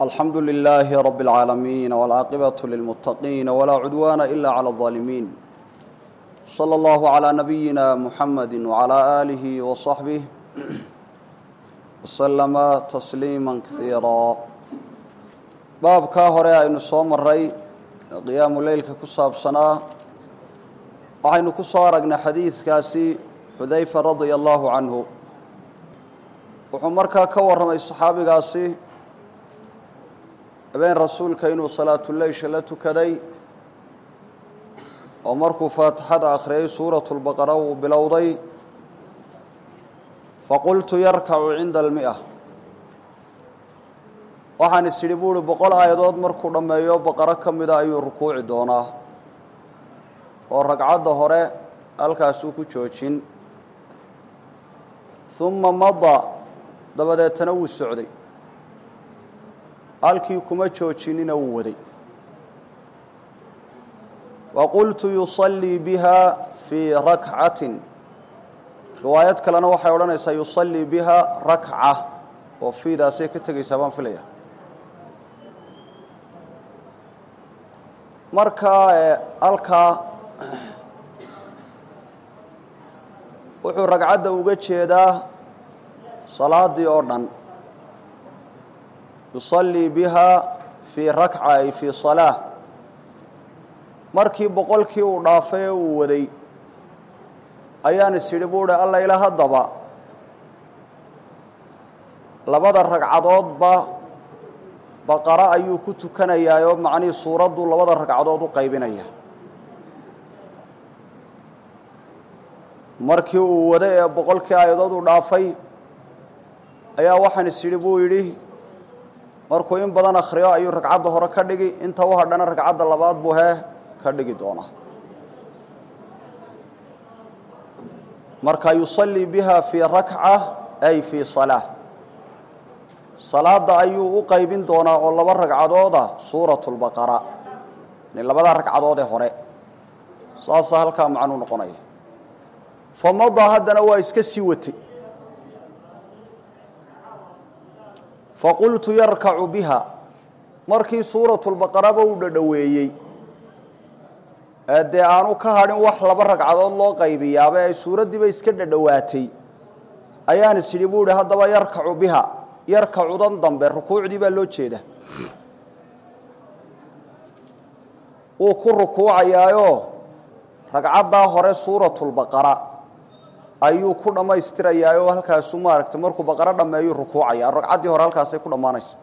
الحمد لله رب العالمين والعاقبة للمتقين ولا عدوان إلا على الظالمين صلى الله على نبينا محمد وعلى آله وصحبه وسلم تسليما كثيرا باب كاهرة إن صوم الري قيام الليل ككساب سنة وحين كسارقنا حديث كاسي حذيفة رضي الله عنه وحمركا كورم الصحابي كاسي بين رسولك إنه صلاة الليل شلته كدي ومركو فاتحة آخري سورة البقرة وبلوضي فقلت يركع عند 100 وحان السليبور بقول آيادات مركو لما يو بقرة كمدا أيو ركوع دونا ورقعات ظهره الكاسوكو تشوشين ثم مضى دبدا تنوي السعودي halkii kuma joojinina uu waday وقلت يصلي بها في ركعة روايات كلنا waxay oranaysaa يصلي بها ركعة oo fiidaasay ka tagaysaa baan filaya marka halka wuxuu ragcada uga jeedaa salaadii oo dhan يصلي بها في ركعة أي في صلاة مركي بقولكي ودافع وودي أيان السيربورة الله إله الضبا لبدا الركعات بقرة أيو كتو كان يوم معني صورة لبدا الركعات قيبين أيه مركي وودي بقولكي أيضا ودافع أيا وحن السيربورة markuu in badan akhriyo ayuu ragcada hore ka dhigi inta uu hadhana ragcada labaad buu ka dhigi doona marka yusalli biha fi rak'a ay fi salah salaada ayuu u qaybin doona oo laba ragcadooda suuratul baqara in labada ragcadood ee hore saasa halka macnu noqonaya famada hadana waa iska sii watay فقلت يركع بها مركي سورة البقرة وددويي ادي aanu ka hadin wax laba ragcadood loo qaybiyaaba ay suuradii bay iska dhadhawaatay ayaan isliibuuday hadaba yarkacu biha yarkacu dan dambe rukuucdii baa loo jeeda oo ku rukuucayaayo ragcada hore suuratul baqara ayuu ku dhamaystirayaayo halkaas uma aragtay markuu baqara dhameeyo rukuucaya ragcadii hore halkaas ay ku dhamaanayso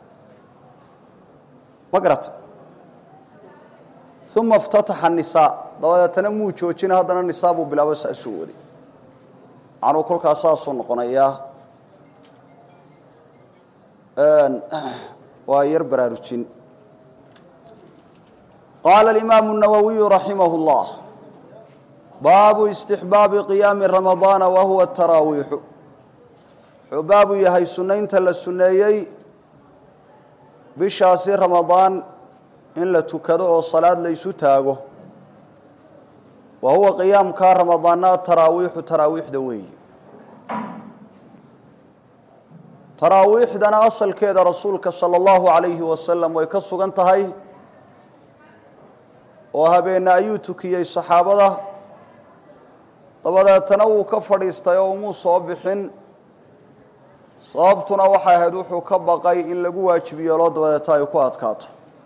magrat thumma iftataha an-nisaa dawaatana muu joojina hadana nisaabu bilaabo saasuudi aanu kolkaas soo noqonaya waa yar baraarujin qala al-imam an-nawawi rahimahullah باب استحباب قيام رمضان وهو التراويح حباب يهي سنين تلا سنيي بشاسي رمضان إن لتكدو الصلاة ليسو تاغو وهو قيام كار رمضان تراويح دوي تراويح دانا أصل كيدا رسولك صلى الله عليه وسلم ويكسو انتهي وهبين أيوتكي الصحابة dabadeetana uu ka fadhiistay oo uu soo bixin sababtuna waxa ahayd wuxuu ka baqay in lagu waajibiyo loo dabadeeta ay ku adkaato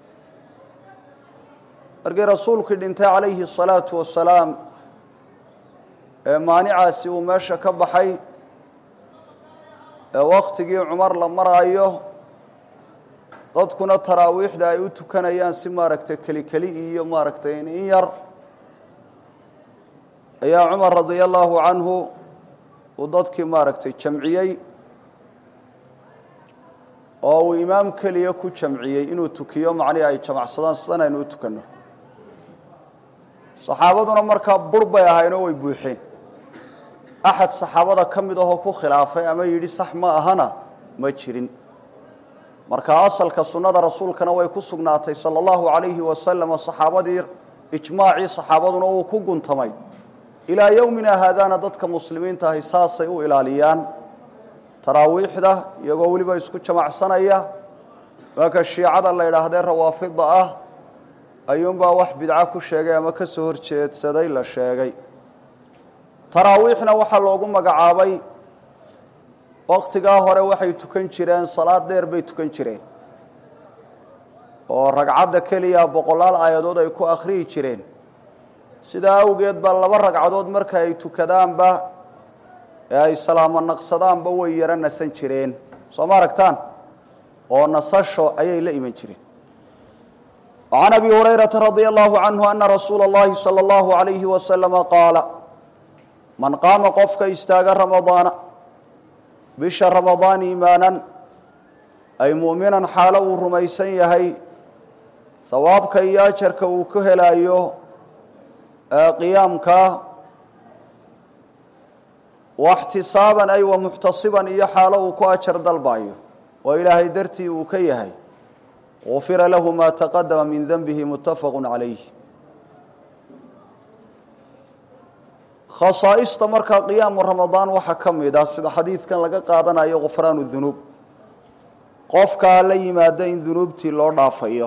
markii rasuulku dhintay calayhi salaatu wasalaam maanicaasi uu meesha ka baxay waqtigii Umar la maraayo dadkuna taraawiixda ay u tukanayaan si maaragtay kali iyo maaragtay in yar يا عمر رضي الله عنه وضدك ماركتي جمعيي او امام كليه ku jamciyay inuu tukiyo macni ay jamacsadaan sidana inuu tukano saxaabaduna marka burbay ahayno way buuxeen ahad saxaabada kamid ah oo ku khilaafay ama yiri sax ma ahana ma jirin marka asalka sunnada rasuulkana way ku sugnaatay sallallahu alayhi wa sallam saxaabadii ijmaaci saxaabaduna uu ku guntamay إلى يومنا هذا ندتك مسلمين تهيساسي وإلاليان تراويح ده يقولي بيسكو جمع سنة waaka shiicada la yidhaahdee rawaafida ah ayuunbaa wax bidco ku sheegay ama ka soo horjeedsaday la sheegay taraawiixna waxaa loogu magacaabay waqtigaa hore waxay tukan jireen salaad dheer bay tukan jireen oo ragcadda keliya boqolaal aayadood ay ku akhriyi jireen sidaa awgeed baa laba ragcadood marka ay tukadaanba ee ay salaamo naqsadaanba way yara nasan jireen soo ma aragtaan oo nasasho ayay la iman jireen وعن أبي هريرة رضي الله عنه أن رسول الله صلى الله عليه وسلم قال من قام قفك استاغ رمضان بش رمضان إيمانا أي مؤمنا حاله رميسا يهي ثوابك ياجرك وكهلا أيوه قيامك واحتسابا أي ومحتصبا إيا حاله كأجر دلبايو وإلهي درتي وكيهي غفر له ما تقدم من ذنبه متفق عليه خصائص مركا قيام رمضان وحكم إذا سيد حديث كان لقى قادنا أي غفران الذنوب قفك علي ما دين ذنوبتي لو ضافيه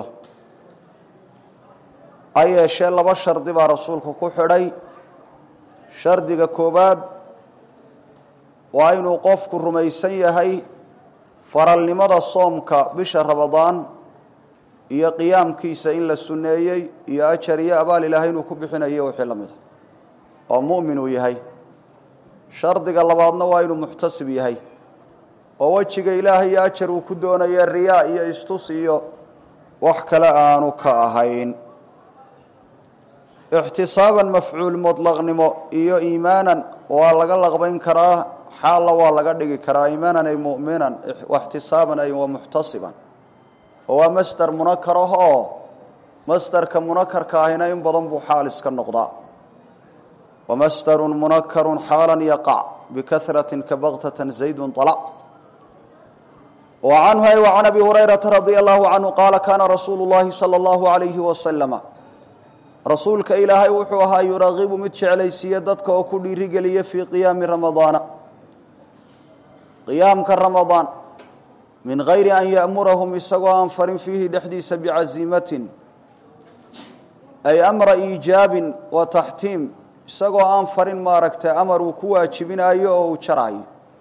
أي شيء لبا شرط با رسولك كحري شرطك كوباد وأين قفك الرميسية هي فرال لماذا صومك بشهر رمضان iyo qiyaamkiisa in la sunneeyay iyo ajar iyo abaal ilaahay inuu ku bixinayo wixii lamid oo mu'min uu yahay shardiga labaadna waa inuu muhtasib yahay oo wajiga ilaahay iyo ajar uu ku doonayo riyaa iyo istus iyo wax kale aanu ka ahayn ihtisaaban mafcuul mutlaqnimo iyo iimaanan waa laga laqbayn karaa xaal waa laga dhigi karaa iimaanan ay mu'minan ihtisaaban ay wa muhtasiban هو مصدر منكر هو مصدر كمنكر كاهنا ينبضن بحال اسك النقضاء ومصدر منكر حالا يقع بكثرة كبغتة زيد طلع وعنه وعن أبي هريرة رضي الله عنه قال كان رسول الله صلى الله عليه وسلم رسولك إلهي وحوها يرغب متشعلي سيادتك وكل رجلي في قيام رمضان قيام كرمضان من غير أن يأمرهم يسقوا أنفر فيه دحديس بعزيمة أي أمر إيجاب وتحتيم يسقوا أنفر ما ركت أمر وكواجبين أيوه وشرعي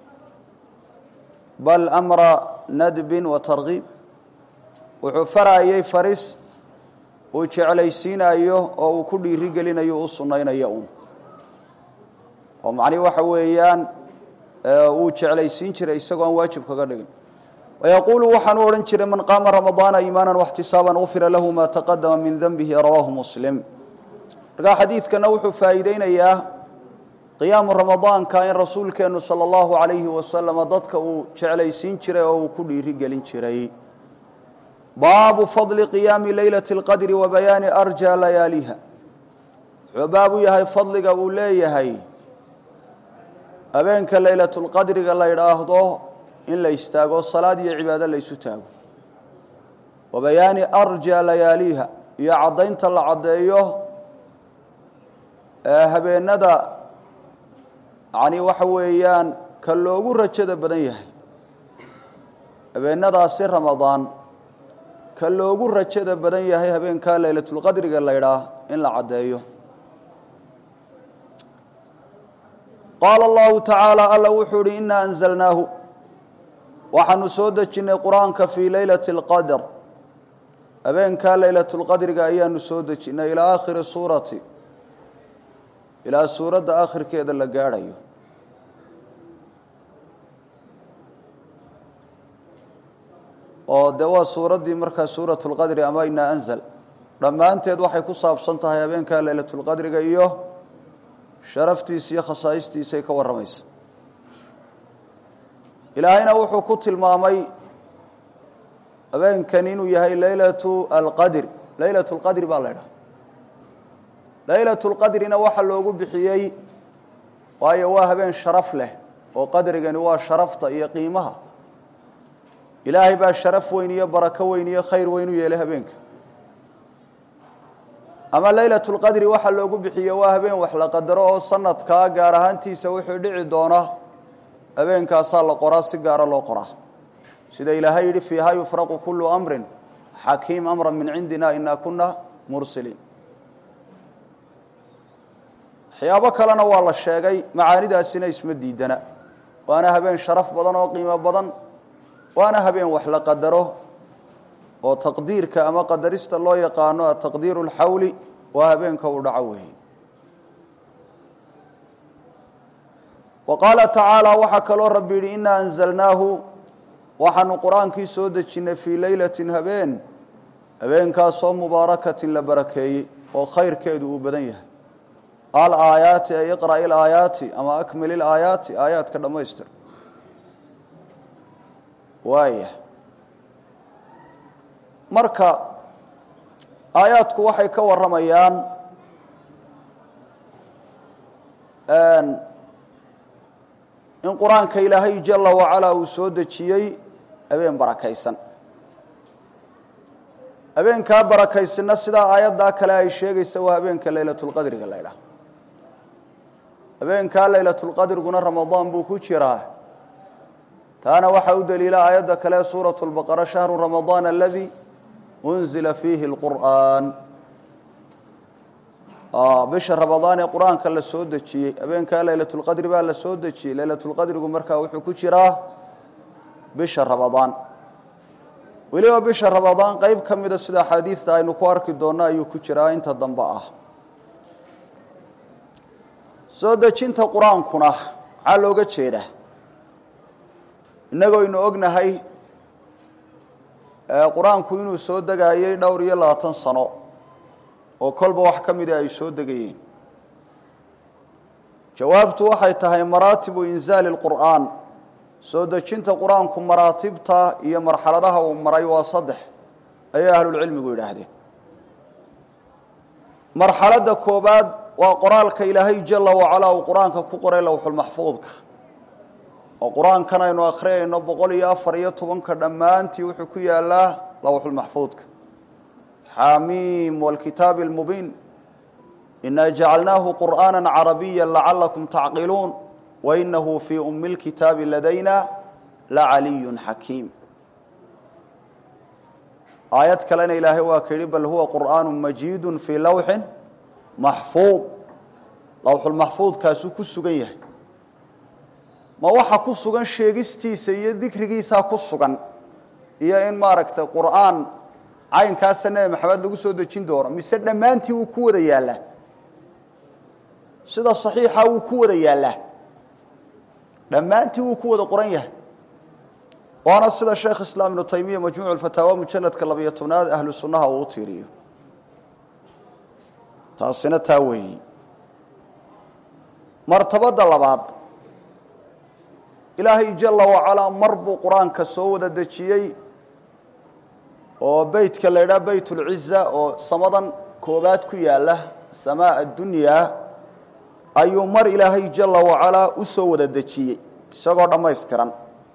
بل أمر ندب وترغيب وحفر أي فرس وشعليسين أيوه أو كل رجلين أيوه الصنين يوم ومعني وحويان وشعليسين شرع يسقوا واجب كقدر ويقول وحن ورنشر من قام رمضان إيمانا واحتسابا غفر له ما تقدم من ذنبه رواه مسلم رجع حديث كنوح فايدين إياه قيام رمضان كان رسول كأنه صلى الله عليه وسلم ضدك وشعلي سينشري أو كل رجال شري باب فضل قيام ليلة القدر وبيان أرجى لياليها باب يهي فضلك أولي هي أبينك ليلة القدر قال الله يراهضه إن لا يستاغوا الصلاة يا عبادة لا يستاغوا وبيان أرجى لياليها يا عضين طلع عضيه هبين ندى يعني وحويان كاللوغو رجد بدنيه هبين ندى سر رمضان كاللوغو رجد بدنيه هبين كان ليلة القدر قال الله يراه إن لا عضيه قال الله تعالى ألا وحوري إنا أنزلناه وحن سودجنا قرآنك في ليلة القدر أبين كان ليلة القدر أيان سودجنا إلى آخر السورة إلى سورة آخر كذا لقاريه ودوا سورة دي مركز سورة القدر أما إنا أنزل لما أنت يدوحي كصاب صنتها أبين كان ليلة القدر أيه شرفتي سي خصائصتي سي كورميس إلهينا وحو كتل مامي أبين كانينو يهي ليلة القدر ليلة القدر بالله ليلة القدر نوحا لوغو بحيي وهي واهبين شرف له وقدر قنوا شرفت يقيمها إلهي با شرف وين بركة وين خير وين يليها بينك أما ليلة القدر وحا لوغو بحيي واهبين وحلا قدروا صنتك قارهانتي سوحو دعي دونه أبين كاسال قرا سيجار لو قرا sida ilaahay yidhi fiihaa yufraqu kullu amrin xakiim amran min cindina inaa kuna mursiliin waxyaabo kalena waa la sheegay macaanidaasina isma diidana waana habeen sharaf badan oo qiimo badan waana habeen wax la qadaro oo taqdiirka ama qadarista loo yaqaano ataqdiiru alxawli waa habeenka uu dhaco weeye وqاaل تaعaaلى waxaa kaloo rabi yihi إna أنزلnaahu waxaanu qur'aankii soo dejinay fii laylaة habeen habeenkaasoo mubaarakaةi la barakeeyey oo khayrkeedu uu badan yahay alaayaati ay iqرأ الaayaati ama akmil الaayaati aayaadka dhammaystir waaya marka aayaadku waxay ka waramayaan in qur-aanka ilaahay jala wacalaa uu soo dejiyey habeen barakaysan habeenkaa barakaysanna sidaa aayaddaa kale ay sheegaysa waa habeenka laylatulqadriga la ydhaha habeenkaa laylatulqadriguna ramadaan buu ku jiraa taana waxaa u daliila aayadda kale suuratu lbaqara shahru ramadaan aladii unzila fiihi lqur'aan bisha ramadaan ee qur-aanka la soo dejiyey habeenkaa laylatulqadri baa la soo dejiyey laylatulqadrigu markaa wuxuu ku jiraa bisha ramadaan weliba bisha ramadaan qeyb ka mida sida axaadiidta aynu ku arki doonno ayuu ku jiraa inta dambe ah soo dejinta qur-aankuna maxaa looga jeedaa innagoynu ognahay qur-aanku inuu soo degayey dhowr iyo 20 sano oo kolba wax ka mida ay soo degayeen jawaabtu waxay tahay maraatibu inzaali lqur'aan soo dejinta qur-aanku maraatibta iyo marxaladaha uu maray waa 3 ayay ahlulcilmigu yidhaahdeen marxaladda koobaad waa qoraalka ilaahay jala wacalaa uu qur-aanka ku qoray lawxulmaxfuudka oo qur-aankan aynu akhriyayno 114 dhammaantii wuxuu ku yaalaa lawxulmaxfuudka xamiim wاlkitaabi اlmubiin inaa jacalnaahu qur'aana carabiya lacalakum tacqiluun wainahu fii umi اlkitaabi ladayna lacaliyu xakiim aayad kalena ilaahay waa ka yihi bal huwa qur'aan majiidu fii lawxin maxfuud lawxulmaxfuudkaasuu ku sugan yahay ma waxa ku sugan sheegistiisa iyo dikrigiisaa ku sugan iyo in maaragtay qur'aan caynkaasa nebi maxamed lagu soo dejin doono mise dhammaantii wuu ku wada yaallaa sida saxiixa wuu ku wada yaallaa dhammaantii wuu ku wada qoran yahay waana sida sheekh islaam ibnu taymiya majmuuc alfataawa mujalladka 12aad ahlu sunnaha uu u tiiriyo taasina taa weeyi martabadda labaad ilaahay jala wacalaa mar buu qur-aanka soo wada dejiyey oo beytka la ydhaha beyt ulciza oo samadan koobaad ku yaala samaa addunyaa ayuu mar ilaahay jala wacalaa u soo wada dejiyey isagoo dhammaystiran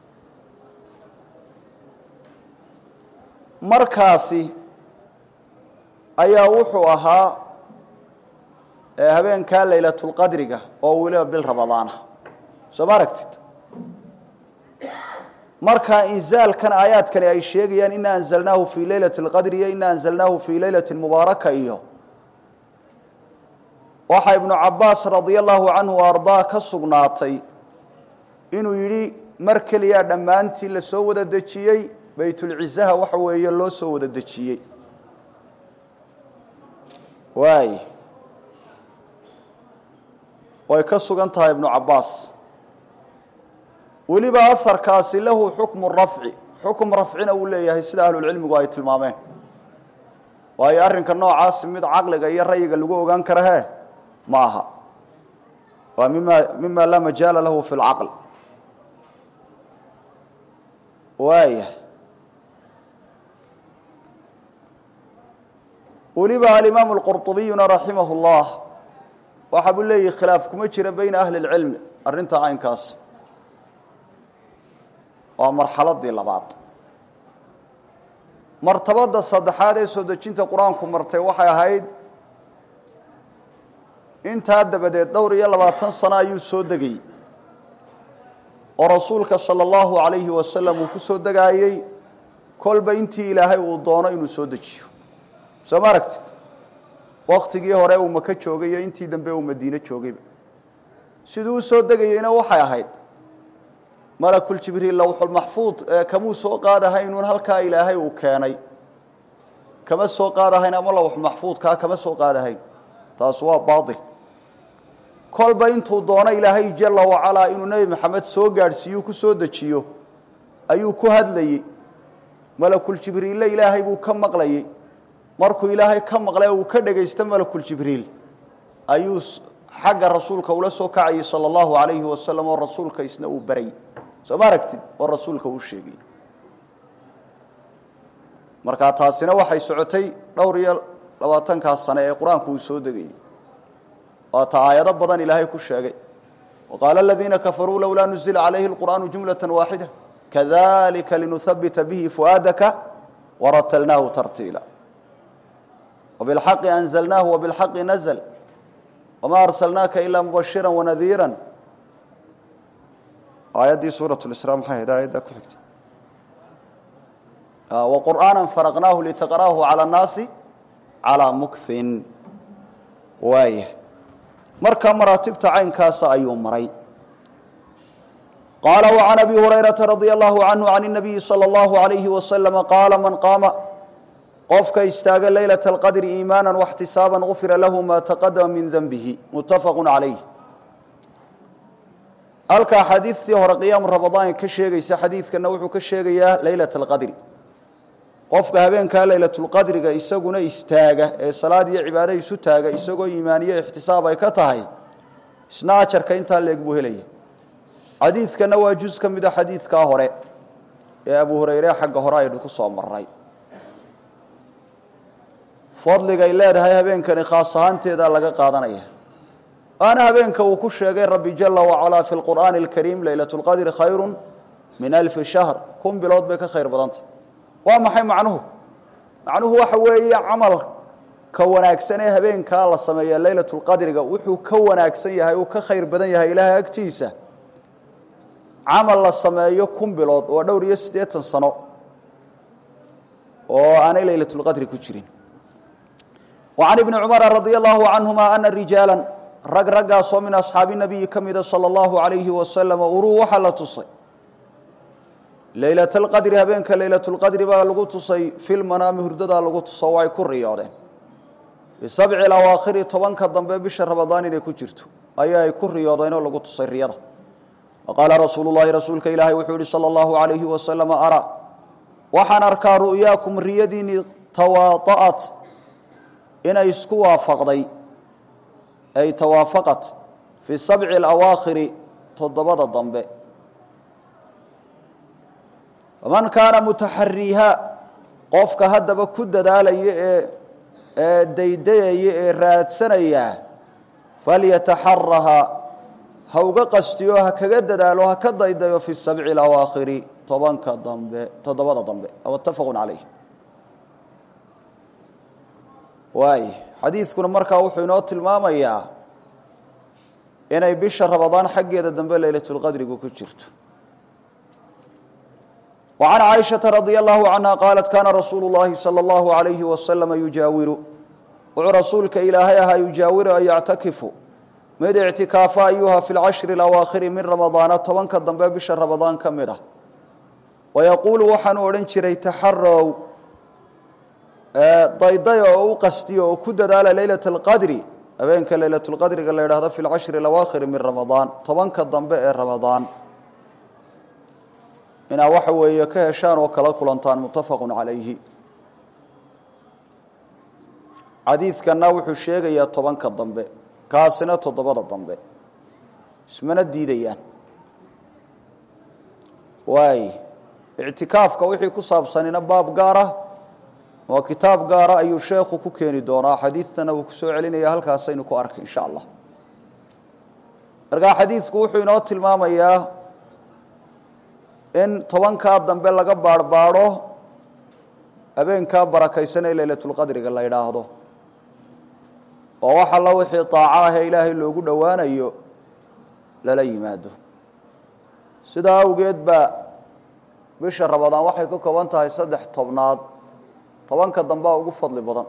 markaasi ayaa wuxuu ahaa habeenkaa laylatulqadriga oo weliba bil ramadaana soo ma aragtid markaa inzaalkan aayaadkani ay sheegayaan ina anzalnaahu fii laylati اlqadri iyo ina anzalnaahu fii laylati mubaaraka iyo waxaa ibnu cabaas radia allahu canhu ardaa ka sugnaatay inuu yidhi mar keliyaa dhammaantii la soo wada dejiyey baytulcizaha waxa weeye loo soo wada dejiyey waay way ka sugan tahay ibnu cabaas weliba aharkaasi lahu xukmu rafci xukum rafcina uu leeyahay sida ahlulcilmigu ay tilmaameen waayo arrinka noocaasi mid caqliga iyo rayiga lagu ogaan kara he ma aha waa mima laa majaala lahu fi lcaql waaya weliba alimaamu alqurطubiyuna raximah اllah waxa buu leeyahi khilaaf kuma jira bayna ahli اlcilmi arrinta caynkaas waa marxaladii labaad martabada saddexaad ee soo dejinta qur-aanku martay waxay ahayd intaa dabadeed dhowr iyo 20 sano ayuu soo degay ورسولك صلى الله عليه وسلم وكسود دقايي كل بنتي إلهي ودونا إنه سودجيو سماركت وقت جه هراء ومكة شوقية أنتي دنبه ومدينة شوقية سدوا سود دقايينا وحيا هيد ملك الجبريل لوح المحفوظ كمو سوق هذا هينون هلك إلهي وكاني كما سوق هذا هينا ما لوح محفوظ كما سوق هذا هين تاسوا باطل كل بنتو دونا إلهي جل وعلا إنه نبي محمد سوق جالسيو كسودجيو أيو كهدلي ملك الجبريل لا إلهي بو كم مقلي مركو إلهي كم مقلي وكذا جيست ملك الجبريل أيوس حق الرسول كولا سوكعي صلى الله عليه وسلم والرسول كيسنو بري سماركت والرسول كوشيء مركات هالسنة وحي سعتي دوري لواتن كالسنة القرآن كوسودجي وتعايد بدن إلهي كوشيء وقال الذين كفروا لولا نزل عليه القرآن جملة واحدة كذلك لنثبت به فؤادك ورتلناه ترتيلا وبالحق أنزلناه وبالحق نزل وما أرسلناك إلا مبشرا ونذيرا آيات دي سورة الإسراء محايا هداية دا كحكت وقرآنا فرقناه لتقراه على الناس على مكث وايه مركا مراتب تعين كاسا أيوم مري قال وعن أبي هريرة رضي الله عنه عن النبي صلى الله عليه وسلم قال من قام قفك استاغ ليلة القدر إيمانا واحتسابا غفر له ما تقدم من ذنبه متفق عليه ألقى حديث هر قيام رمضان كشيغيس حديث كنوحو كشيغيا ليلة القدر قفك هبينك ليلة القدر إساغنا استاغ صلاة عبادة يسوتاغ إساغو إيمانية احتسابا كتاهي سناچر كإنتا ليقبوه ليه حديث كنوا جزء كمدا حديث كهراء يا أبو هريرة حق هراء يدكوا مرّي فضل قيلاد هاي هبين كان خاصة أنت إذا لقى قادنيه أنا هبين كوكش يا ربي جل وعلا في القرآن الكريم ليلة القدر خير من 1000 شهر كن بلاد بك خير بدنت وما حي معنه هو حوي عمل كوناك سنة هبين كالله سمية ليلة القدر وحو كوناك سنة هاي وكخير بدن يا إلهي أكتيسة عمل السماء كن بلاد ودور يسديت الصنع وأنا ليلة القدر كتشرين وعن ابن عمر رضي الله عنهما أن رجالا رقصوا من أصحاب النبي كمد صلى الله عليه وسلم وروح لتصي ليلة القدر هبينك ليلة القدر بلغتصي في المنام هرددا لغتصي وعي كرياده بسبع الأواخر طبانك الضنبي بشر رمضان لكجرته أي كريادين لغتصي الرياضة وقال رسول الله رسولك إلهي وحوري صلى الله عليه وسلم أرى وحن أركى رؤياكم ريدين تواطأت إن يسكوا فقدي أي توافقت في 7 الأواخر تضبط الضنباء ومن كان متحريها قفك هدب كد دالي ديدي راد سنية فليتحرها هوغا قستيوها كقد دالوها كديديو في 7 الأواخر طبانك الضنباء تضبط الضنباء أو اتفق عليه واي حديثكم مركا وحو inoo tilmaamaya inay bisha Ramadaan xageeda dambe leeylatul qadrigu ku jirto وعن عائشة رضي الله عنها قالت كان رسول الله صلى الله عليه وسلم يجاور ورسولك إلهيها يجاور أن يعتكف مد اعتكافا أيها في 10 الأواخر من رمضان طبعا كالضنبه بشهر رمضان كمده ويقول وحن ورنشري تحروا ضيضي أو قستي أو كدد على ليلة القدر أبينك ليلة القدر قال له هذا في 10 الأواخر من رمضان طبعا كالضنبه رمضان إن وحوي كهشان وكلا كلانتان متفق عليه حديث كان وحو الشيغ طبعا كالضنبه كاسنة تضبط الضنبه اسمنا الديديان واي اعتكافك وحي كصاب سنين باب قاره وكتاب قاره أي شيخ كوكيني دونا حديثنا وكسو علينا هلكاسين ku ark insha Allah arga xadiisku wuxuu inoo tilmaamayaa in 10ka dambe laga baarbaaro habeenka barakaysan ee leelatul qadriga la yiraahdo oo waxa la wixii taaca ah Ilaahay loogu dhawaanayo lala yimaado sidaa awgeed baa bisha ramadaan waxay ka kooban tahay 3 tobnaad 10ka dambe ugu fadli badan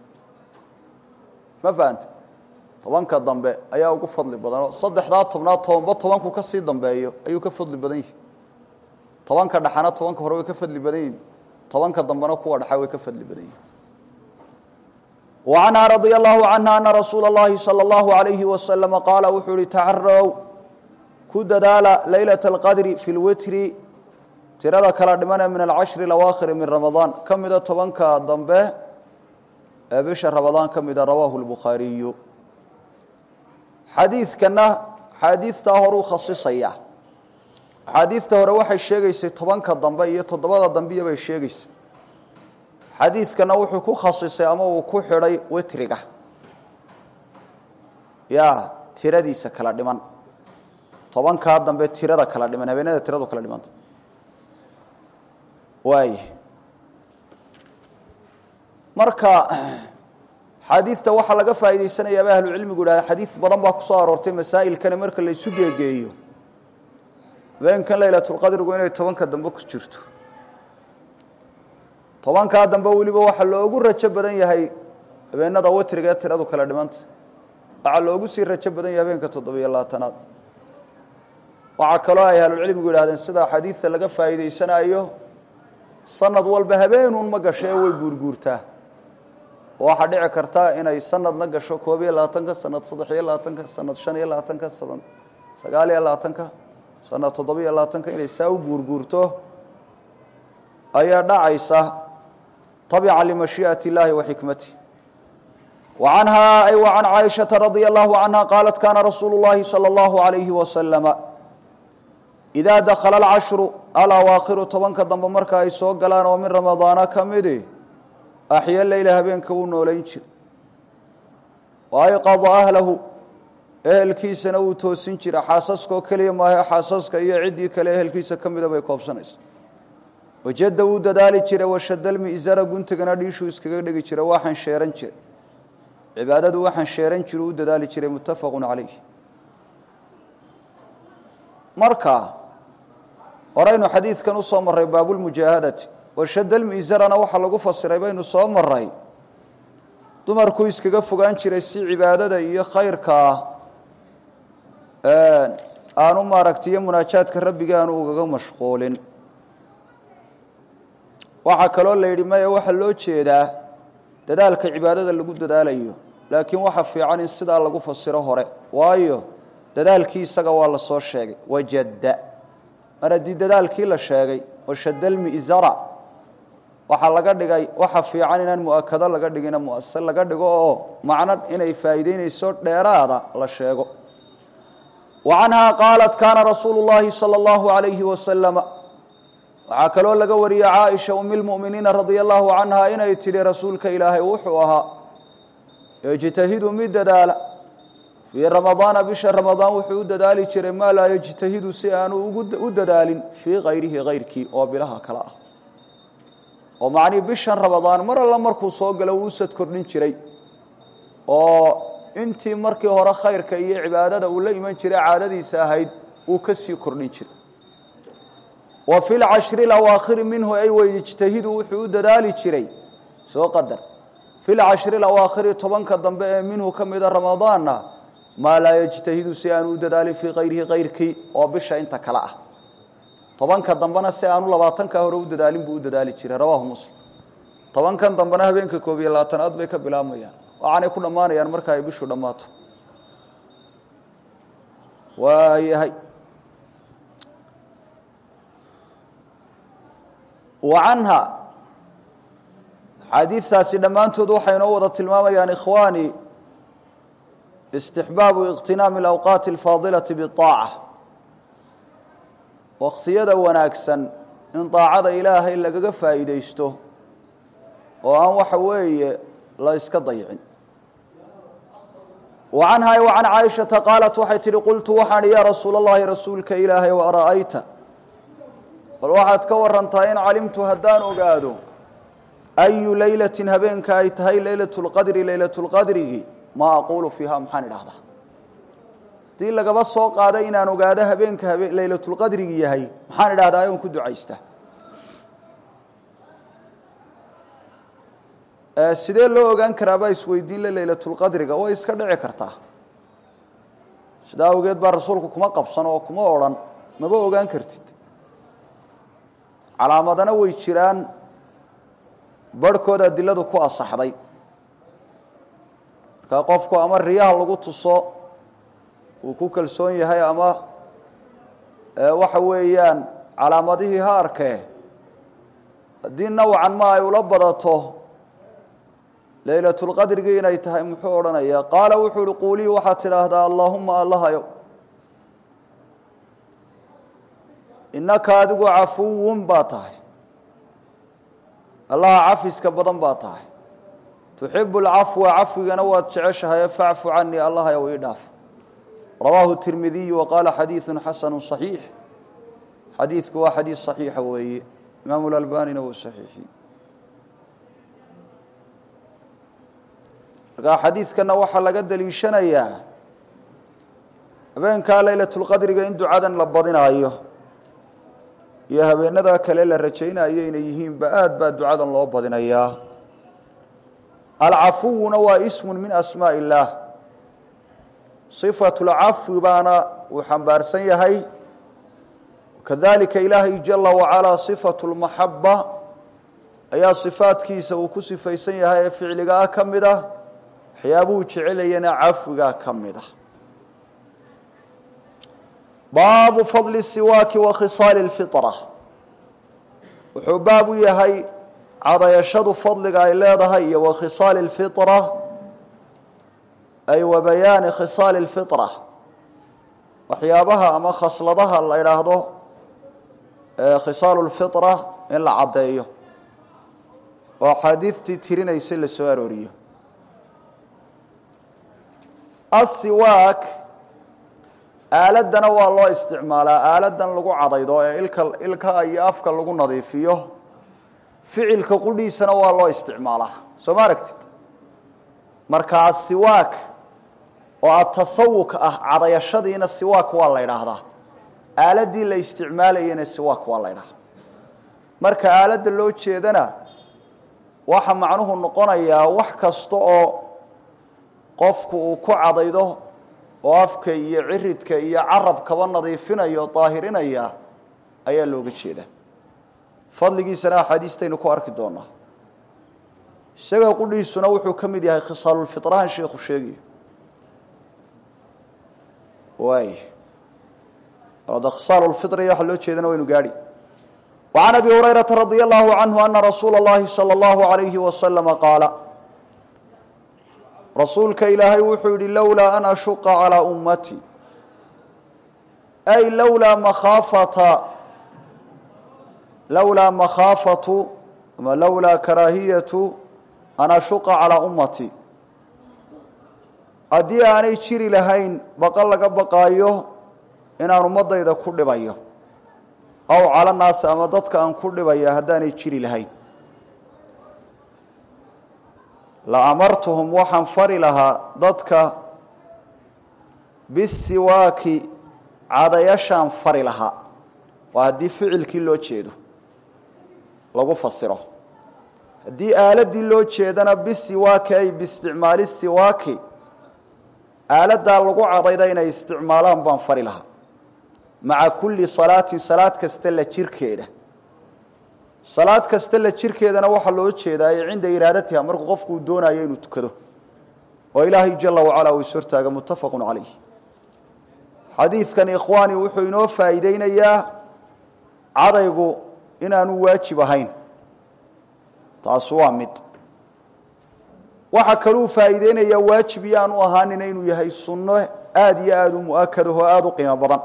ma fahanti 10ka dambe ayaa ugu fadli badan 3 tobnaad 10ku ka sii dambeeyo ayuu ka fadli badan yahay 10ka dhaxana 10ka hore way ka fadli badan yihiin 10ka dambena kuwa dhaxa way ka fadli badan yihiin وعنها رضي الله عنها أن رسول الله صلى الله عليه وسلم قال وحوري تعروا كددال ليلة القدر في الوتر ترى كلا دمنا من العشر الأواخر من رمضان كم إذا طبنك ضمبه بشهر رمضان كم إذا رواه البخاري حديث كنا حديث طاهر خصيصية حديث طاهر واحد شيء طبنك ضمبه يتضبط ضمبيه بالشيء حديث كنا وحو كو خصيصي اما uu ku xiray witriga tiradiisa kala dhiman 10ka dambe tirada kala dhiman habeenada tiradu kala dhimanta way marka xadiista waxa laga faa'iideysanaya ahlu cilmigu ilaa xadiis badan baa ku soo aroortay masaa'il kana marka la isu geegeeyo habeenkan laylatul qadrigu inay 10ka dambe ku jirto 10ka dambe waliba waxa loogu rajo badan yahay habeenada witriga tiradu kala dhimanta waxa loogu sii rajo badan yahay habeenka 27aad waxa kale ay ahlu cilmigu yiraahdeen sida xadiista laga faa'iideysanayo sanad walba habeenun ma gashay way guurguurtaa waxa dhici karta inay sanadna gasho 22ka sanad 23ka sanad 25ka sanad 29ka sanad 27ka inay saa u guurguurto ayaa dhacaysa طبعا لمشيئة الله وحكمته وعنها أي وعن عائشة رضي الله عنها قالت كان رسول الله صلى الله عليه وسلم إذا دخل العشر الأواخر طبعا كضم مركا يسوق قلان ومن رمضان كمدي أحيا الليلة بين كون ولينشر وأيقظ أهله أهل كيس نوتو سنشر حاسسك كلمة حاسسك يعدي كله أهل كيس كمدي بيكوب سنس وجد ودالي جرى وشد المئزر كنت كنا ديشو اسكغا دغي جرى waxan sheeran jir cibaadadu waxan sheeran jir ودالي جرى متفق عليه marka oraynu xadiiskan u soo maray baabul mujaahadati washad almizarana waxa lagu fasiray baynu soo maray dumarku iskaga fogaan jiray si cibaadada iyo khayrka aanu maaragtiyo munaajaadka rabbiga aanu uga mashquulin waxa kale la yiri ma waxa loo jeedaa dadaalka cibaadada lagu dadaalayo laakiin waxa fiican in sida lagu fasiro hore waayo dadaalkii isaga waa la soo sheegay wajadda maradi dadaalkii la sheegay oo shadal mi'zara waxa laga dhigay waxa fiican inaan muakkada laga dhigina muassal laga dhigo oo macna inay faa'iideynayso dheeraada la sheego وعنها قالت كان رسول الله صلى الله عليه وسلم وعكلوا لغا وري عائشه ام المؤمنين رضي الله عنها ان يتلي رسولك الهي وحوها يجتهد مددال في رمضان بشهر رمضان وحو ددالي جري ما لا يجتهد سيان وددال في غيره غيرك او بلها كلا ومعني بشهر رمضان مر الله markuu soo galo uu sad kordhin jiray oo intii markii hore khayrka iyo cibaadada uu la iman jiray caadadiisa ahayd uu ka sii kordhin jiray وفي العشر الأواخر منه أي ويجتهد وحود ذلك شري سو قدر في العشر الأواخر طبعا كذنب منه كم إذا رمضان ما لا يجتهد سيان ذلك في غيره غيرك وبش أنت كلا طبعا كذنبنا سيان لباتن كهرود ذلك بود ذلك شري رواه مسلم طبعا كذنبنا بينك كوبي الله تناد بك بلا ميان وعن كل ما يعني مركا يبشوا دماته وهي وعنها حديث سيدمانتود وحين وضع تلماما إخواني استحباب اغتنام الأوقات الفاضلة بالطاعة واختيادا وناكسا إن طاعة إله إلا قفا إيديسته وأن وحوي لا يسكضيعن وعنها وعن عائشة قالت وحيت قلت وحن يا رسول الله رسولك إلهي وأرأيت والواحد كورنتا إن علمت هدان وقادوا أي ليلة هبينك أيتهي ليلة القدر ما أقول فيها محان الأخضر hadii lagaba soo qaaday inaan ogaado habeenka laylatul qadriga yahay maxaan idhaahdaa inaan ku ducaysta sidee loo ogaan karaa baa isweydiin laylatul qadriga way iska dhici kartaa sida awgeed baa rasuulku kuma qabsan oo kuma oran maba ogaan kartid calaamadana way jiraan barkooda diladu ku asaxday marka qofku ama riyaha lagu tuso uu ku kalsoon yahay ama waxa weeyaan calaamadihii ha arkee haddii nawcan ma ay ula badato laylatul qadriga inay tahay muxuu odhanayaa qaala wuxuu uhi quulii waxaad tidhaahdaa allaahuma allahayow innaka adigu cafuwun baa tahay allaha cafiska badan baa tahay tuxibu alcafwa cafwigana waad jeceshahay facfu canii allahayow ii dhaaf rawaahu tirmidiyu waqaala xadiidu xasanu صaxiix xadiidku waa xadiid صaxiixa weeye imaamu lalbanina wuu saxiixiyey markaa xadiidkana waxaa laga daliishanayaa habeenkaa laylatul qadriga in ducadan la badinaayo iyo habeenada kale la rajaynayo inay yihiinba aad baa ducadan loo badinayaa alcafuwuna waa ismun min asmaaء illaah صifaة اlcafwi baana uu xambaarsan yahay kadalika ilaahay jala wacalaa صifaة اlmaxaba ayaa صifaadkiisa uu ku sifaysan yahay ee ficligaa ka mid ah waxyaabuhu jecelayana cafwigaa ka mid ah baabu fadli الsiwaaki wa khisaali اlfiطra wuxuu baab u yahay cadayashadu fadliga ay leedahay iyo wa khisaali اlfiطra ay wa bayaani khisaali اlfiطra waxyaabaha ama khasladaha la idhaahdo khisaalu اlfiطra in la caddeeyo oo axaadiidtii tirinaysay la soo arooriyo asiwaak aaladana waa loo isticmaalaa aaladan lagu cadaydo ee ilka iyo afka lagu nadiifiyo ficilka qudhiisana waa loo isticmaalaa soo ma aragtid marka asiwaak oo atasawuk ah cadayashadiina siwaak waa la idhaahdaa aaladii la isticmaalayana siwaak waa la idhaahdaa marka aaladda loo jeedana waxa macnuhu noqonayaa wax kasta oo qofku uu ku cadaydo oo afka iyo ciridka iyo carabkaba nadiifinayo daahirinaya ayaa looga jeedaa fadligiisana axaadiistaynu ku arki doonaa isaga qudhiisuna wuxuu ka mid yahay khisaalulfiطrahan sheekhu sheegayo waay oda khisaalulfitri waxa loo jeedana waynu gaadhi وعن أبي هريرة رضي الله عنه أن رسول الله صلى الله عليه وسلم قال رسولك إلهي وحيد لولا أن أشق على أمتي أي لولا مخافة لولا كراهية أن أشق على أمتي أدي أني شيري لهين بقلق بقايو إن أمضي إذا كل بيه أو على الناس أمضتك أن كل بيه هداني شيري لهين لأمرتهم وحن فري لها ضدك بالسواك عديشان فري لها وهدي فعل كيلو تشيدو لغو فسره هدي آلة لو تشيدنا بالسواك أي باستعمال السواك آلة دا لغو عديدين استعمالان بان فري لها مع كل صلاة كستلة شركيدة salaad kasta la jirkeedana waxa loo jeedaa cinda iraadatiha markuu qofku doonayo inuu tukado oo ilaahay jalla wa ala uu surtaaga muttafaqun calayhi xadiidkan ikhwaani wuxuu inoo faa'iideynayaa cadaygu inaanu waajib ahayn taas waa mid waxa kale uu faa'iideynayaa waajib yaanu ahaanin inuu yahay sunno aad iyo aad u mu'akkad oo aad u qiimo badan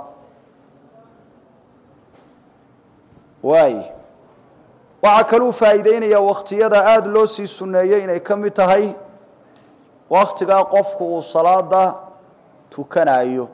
waay waxa kale uu faa'iideynaya waqtiyada aad loo sii sunneeyay inay ka mid tahay waqtiga qofku uu salaada tukanayo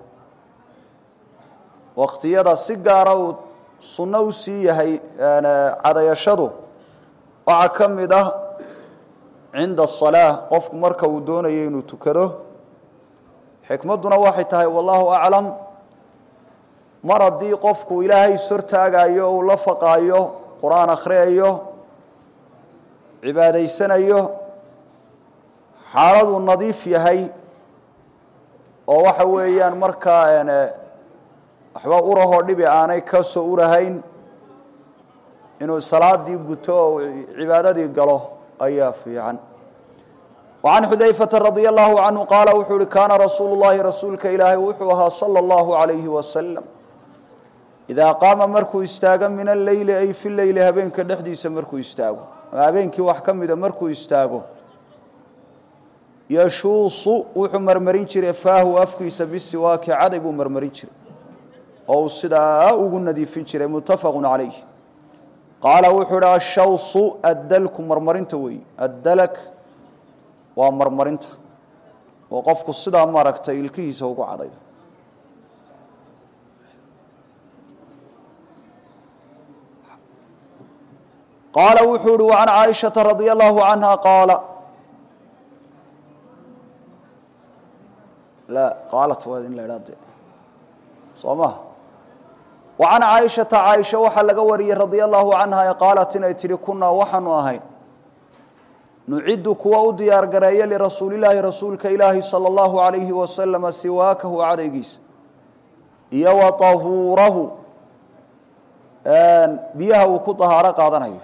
waqtiyada si gaar ah uu sunno u sii yahay cadayashadu waxa ka mid ah cinda salaah qofku marka uu doonayo inuu tukado xikmaduna waxay tahay wallahu a'lam mar haddii qofku ilaahay sortaagayo oo la faqaayo quraan akhriyayo cibaadaysanayo xaaladu nadiif yahay oo waxa weeyaan markaa waxba uraho dhibi aanay ka soo urahayn inuu salaadii guto oo cibaadadii galo ayaa fiican وعن حذيفة رضي الله عنه قال وحول كان رسول الله رسولك إلهي وحوها صلى الله عليه وسلم إذا قام مركو استاغا من الليل أي في الليل هبينك دحديس مركو استاغو هبينك وحكم إذا مركو استاغو يشوص وحو مرمرين جري فاه وأفكيس بالسواك عدب مرمرين جري أو صداء وقلنا دي فين متفق عليه قال وحول الشوص الدلك مرمرين توي الدلك ومرمرنت وقفك الصدا ماركت الكيس وقع عليه قال وحول وعن عائشة رضي الله عنها قال لا قالت وهذه لا رد صومها وعن عائشة وحل قوري رضي الله عنها قالت إن كنا وحن وهين نعد كوا ديار غرايه لرسول الله رسولك إلهي صلى الله عليه وسلم سواكه عليكيس يا وطهوره ان بيها وكطهاره قادنايو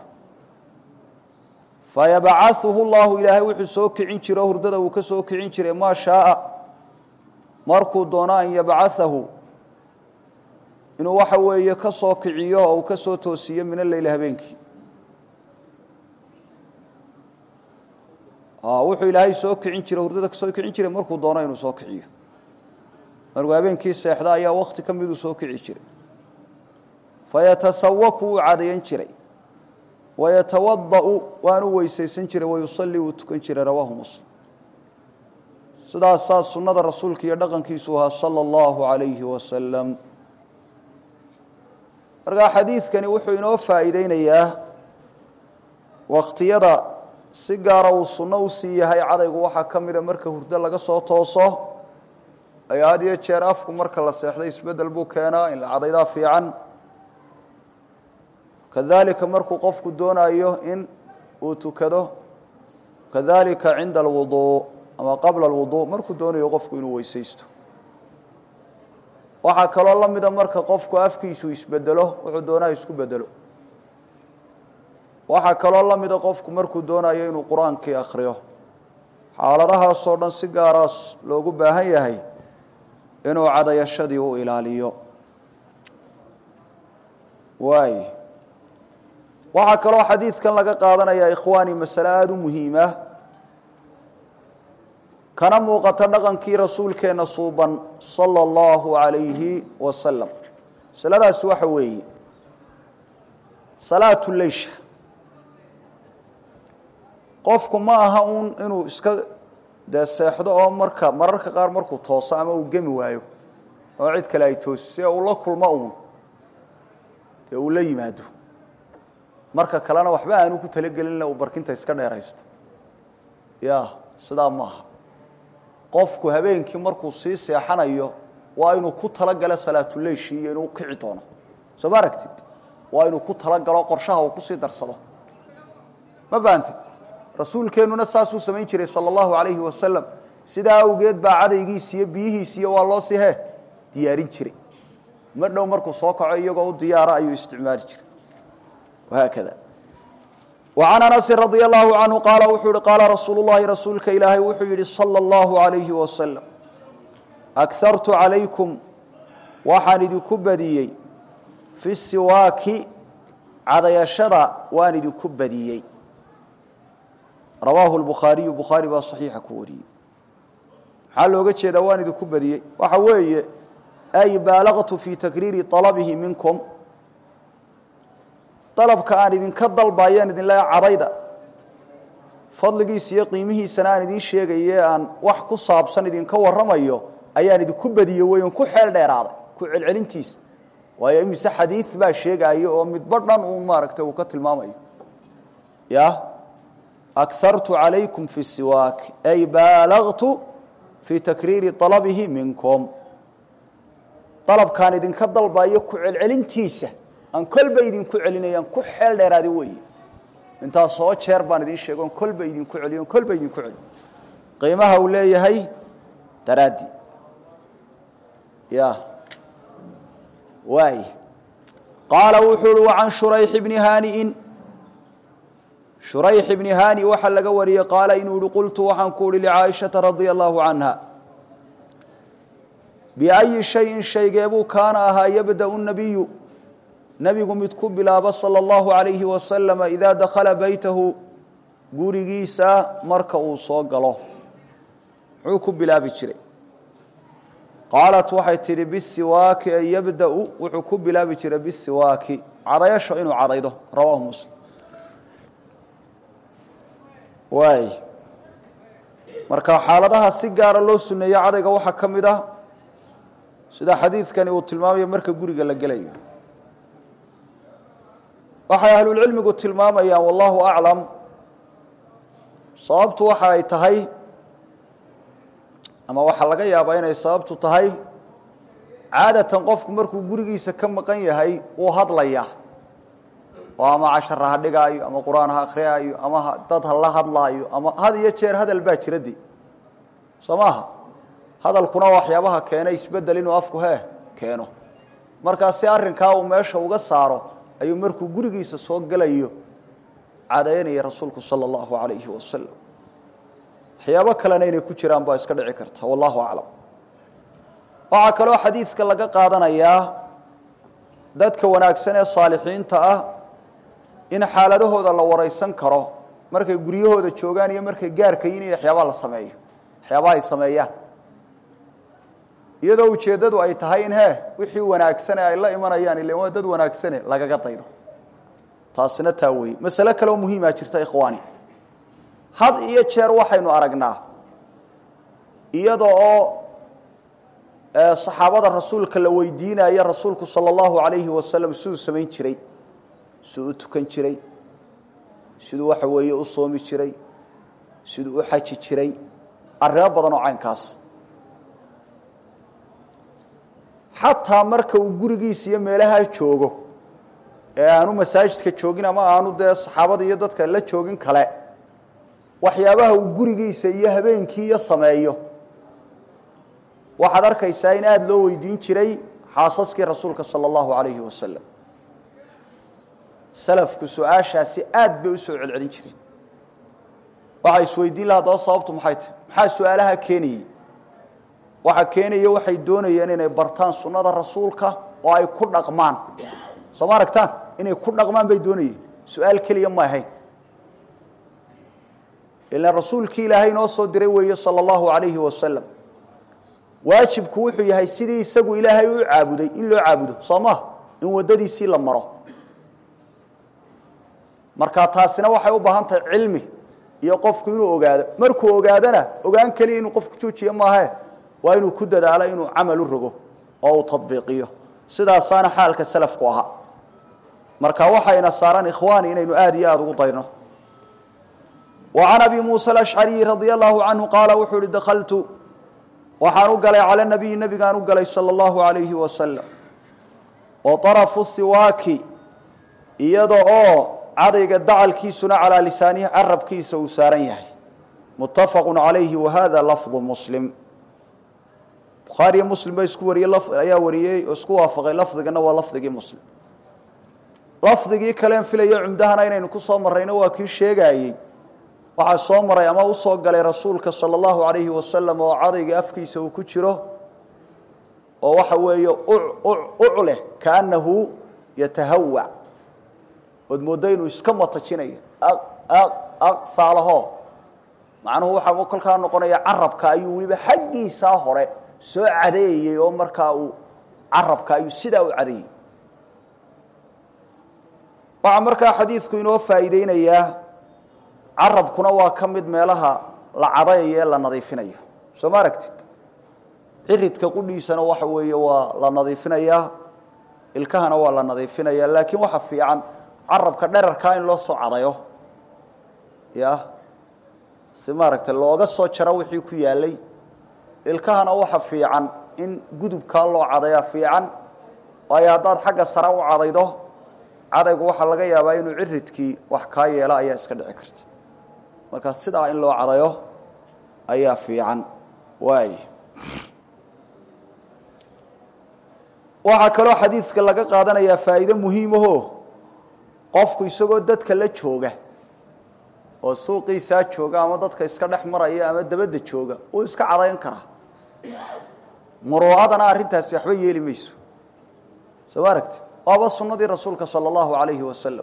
فيبعثه الله إلهي وحو سو كعين جيره هردده و كسو كعين جيره ما شاء markuu doona an yab'athahu inuu waxa weeye ka soo kiciyo oo ka soo toosiyo min leeyl habeenkii wuxuu ilaahay soo kicin jiray hurdada ka soo kicin jiray markuu doono inuu soo kiciyo markuu habeenkii seexda ayaa waqti kamid uu soo kici jiray fayatasawwaku cadayan jiray wayatawaddau waanu weysaysan jiray wayusalli wa tukan jiray rawahu muslim sidaas sunnada rasuulka iyo dhaqankiisu waa sallallahu alayhi wa sallam marka xadiidkani wuxuu inoo faa'iideynayaa waqtiyada si gaar ah sunno u siiyahay cadaygu waxa kamida marka hurdo laga soo tooso ay hadiye jeer afku marka la seexday isbedel buu keenaa in la cadayda fiican kadalika markuu qofku doonayo in uu tukado kadalika inda alwudu ama qabla alwudu markuu doonayo qofku inuu weysaysto waxa kale oo lamida marka qofku afkiisu isbedelo wuxuu doonaa isku bedelo waxa kale oo lamida qofku markuu doonayo inuu quraanka akhriyo xaaladaha soo dhan si gaar ah loogu baahan yahay inuu cadayashadii u ilaaliyo waxa kale oo xadiidkan laga qaadanaya ikhwaani mas'alaad muhiim ah kana muuqata dhaqankii rasuulkeena suuban sallallahu alayhi wa sallam saladaas waxa weeye salaatu laysh qofku ma aha inuu iska seexdo oo mararka qaar markuu tooso ama uu gami waayo oo cid kale ay toosay oo la kulmo uu la yimaado marka kalena waxba aanu ku talagelin uu barkinta iska dheeraysto sidaa ma aha qofku habeenkii markuu sii seexanayo waa inuu ku tala galo salaatu laysh iyo inuu kici doono soo baaragtid waa inuu ku tala galo qorshaha uu ku sii darsado ma fahanti rasuulkeenuna saasuu sameyn jiray sallallahu alayhi wa sallam sidaa awgeed baa cadaygiisa iyo biyihiisa iyo waa loo sii diyaarin jiray marna markuu soo kaco iyagoo u diyaara ayuu isticmaali jiray وهكذا وعن أنس رضي الله عنه قال وحول قال رسول الله رسولك إلهي وحول صلى الله عليه وسلم أكثرت عليكم وحاند كبديي في السواك عضي الشرع واند كبديي رواه البخاري بصحيح كوري حال وقت شيء واند كبديي وحوي أي بالغت في تكرير طلبه منكم طلبك aan idin ka dalbayeen idin la cadayda fadligiisa iyo qiimihiisa aan idin sheegay aan wax ku saabsan idin ka waramayo ayaan idin ku badiyo weeyo ku xeel dheeraad ku celcelintiis waayo imisa xadiis baa sheegayo oo mid badhan uu maaragtay uu ka tilmaamayo akthartu alaykum fi siwaak ay balagtu في تكرير طلبه منكم طلب كان إذن كالضلبة يكو علنتيسة أن كل بيدين كو علينيان كو حيل ديرادي وي انتا صوت شيربان إذن شيئون كل بيدين كو عليون كل بيدين كو عليون قيمها أوليه هي ترادي يا واي قال وحول عن شريح بن هانئ شريح بن هانئ وحل قوري قال إنه قلت وحن قول لعائشة رضي الله عنها بأي شيء يبو كان أها يبدأ النبي متكب بلا صلى الله عليه وسلم إذا دخل بيته قريقيسا مركو صوغله عكب بلا بجري قالت وحيتري بالسواك أن يبدأ وعكب بلا بجري بالسواك عريش إنه عريضه رواه مسلم واي marka xaaladaha si gaar ah loo suneeyo cadayga waxa kamida sida xadiidkani uu tilmaamayo marka guriga la galayo waxa ahlul cilmigu tilmaamayaan wallahu a'lam sababtu waxa ay tahay ama waxa laga yaabaa inay sababtu tahay caadatan qofku markuu gurigiisa ka maqan yahay uu hadlaya وما عشرها دغايو اما قرانها اخريايو اما دد لا hadlaayo ama had iyo jeer hadal baa jiradi samaha hadalkuna waxyaabaha keenay isbedel inuu afku keeno markaas arrinka uu meesha uga saaro ayuu markuu gurigiisa soo galayo caadaynaya rasuulku sallallahu alayhi wasallam waxyaabo kale inay ku jiraan baa iska dhici karta wallahu a'lam waxa kale oo xadiiska laga qaadanayaa dadka wanaagsan ee saalixiinta ah in xaaladahooda la wareysan karo markay guriyahooda joogan iyo markay gaarka yihiin waxyaabo la sameeyo waxyaabo ay sameeyaan iyadoo ujeedadu ay tahay in wixii wanaagsan ay la imanayaan ilaa waa dad wanaagsan lagaga daydo taasina taaway mas'ala kale oo muhiim ah jirta ikhwaani had iyo jeer waxaynu aragnaa iyadoo saxaabada rasuulka la weydiinaya rasuulku sallallahu alayhi wasallam suu sameyn jiray suu tukan jiray sidoo waxa weeye u soomi jiray sidoo u xaji jiray arrimo badan oo caynkaas hatta marka uu gurigiisa iyo meelaha joogo ee aanu masaajidka joogin ama aanu saxaabada iyo dadka la joogin kale waxyaabaha uu gurigiisa iyo habeenkii iyo sameeyo waxaad arkaysaa in aad loo weydiin jiray xaasaskii rasuulka sallallahu alayhi wasallam salafku su'aashaasi aad bay u soo celcelin jireen waxa isweydiin lahaa sababtu maxay tahay maxaa su'aalaha keeniyay waxa keenaya waxay doonayeen inay bartaan sunnada rasuulka oo ay ku dhaqmaan soo aragtaan inay ku dhaqmaan bay doonayeen su'aal kaliya ma ahayn ila rasuulkii ilaahay noo soo diray weeye sallallahu alayhi wasallam waajibku wuxuu yahay sidii isagu ilaahay u caabuday in loo caabudo Soomaa in wadadiisii la maro marka taasina waxay u baahan tahay cilmi iyo qofku inuu ogaado markuu ogaadana ogaan kaliya inuu qofku joojiyo maaha waa inuu ku dadaalo inuu amal u rogo oo uu tatbiiqiyo sidaasana xaalka salafku aha marka waxayna saaran ikhwaani inaynu aad iyo aad ugu dayno وعن ابي موسى الاشعري رضي الله عنه قال وحول دخلت وحان قلي على النبي كان قلي صلى الله عليه وسلم وطرف السواك يدعو عريق الدعال كيسنا على لسانه عرب كيس وساريه متفق عليه وهذا لفظ مسلم بخاري مسلم بيسكوري لفظ يا وريه اسكو وافق لفظنا ولفظ مسلم لفظي كلام في لي عمدهنا inaynu ku soo marayna waa kii sheegayay waxa soo maray ama uu soo galay rasuulka sallallahu alayhi wasallam oo cariga afkiisa uu ku jiro oo waxa weeyo ucle kaanahu yatahawwa wadmoodaynuu iska matajinaya saalaho macnuhu waxa kolkaa noqonaya carabka ayuu waliba xaqiisa hore soo cadeeyay oo markaa uu carabka ayuu sida u cadeeyay waxa markaa xadiidku inoo faa'iideynaya carabkuna waa kamid meelaha la cadeeyay la nadiifinayo soo ma aragtid xiridka qudhiisana waxa weeye waa la nadiifinaya ilkahana waa la nadiifinaya laakiin waxa fiican carabka dherarka in loo soo cadayo ya si maaragtay looga soo jaro wixii ku yaalay ilkahana waxa fiican in gudubka loo cadaya fiican waayo hadaad xagga sare u cadaydo cadaygu waxa laga yaabaa inuu ciridkii wax ka yeelo ayaa iska dhici karta marka sidaa in loo cadayo ayaa fiican waay waxa kale xadiiska laga qaadanaya faa'iido muhiim ah qofku isagoo dadka la jooga oo suuqiisa jooga ama dadka iska dhex maraya ama dabada jooga oo iska cadayn kara muruadana arintaasi waxba yeeli mayso sabaragt aba sunnadii rasuulka sallallahu alayhi wasallam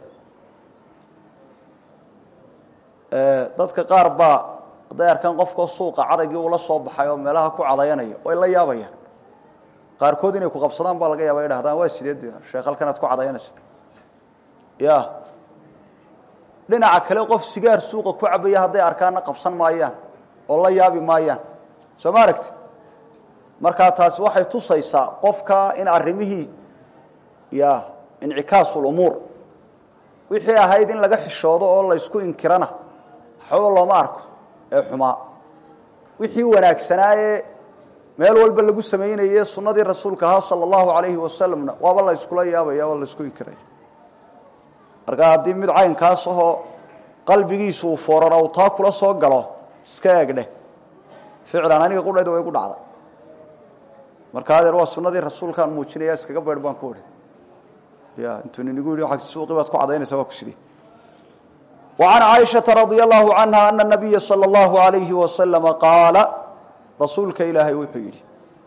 dadka qaar ba deerkan qofka suuqa cadaygi uu la soo baxay oo meelaha ku cadayanaya oo la yaabaya qaar kood inay ku qabsadaan ba laga yaabaa yiraahdaan waa sideed sheekh halkan aad ku cadayanaysa ya dhinaca kale qof sigaar suuqa ku cabaya haday arkaana qabsan maayaan oo la yaabi maayaan sabaragt marka taas waxay tusaysaa qofka in arrimihii ya incikaasul umur wixii ahayd in laga xishoodo oo la isku inkirana xoolo lama arko ee xuma wixii wanaagsanaaye meel walba lagu sameeyay sunnadii rasuulka sallallahu alayhi wasallam waaba la isku yaabaya oo la isku inkiray marka hadii mid caynkaas oo qalbigiisu uu fooraro oo taa kula soo galo iska eegde ficlan aniga qudheedo way ku dhacday marka adeer waa sunnadii rasuulkaan muujinaya iskaga beer baan ku wada ya intuu nigu yiri waxa suuqi baad ku cadaynaysaa waa ku sidii وعن عائشة رضي الله عنها أن النبي صلى الله عليه وسلم قال رسولك إلهي وحيري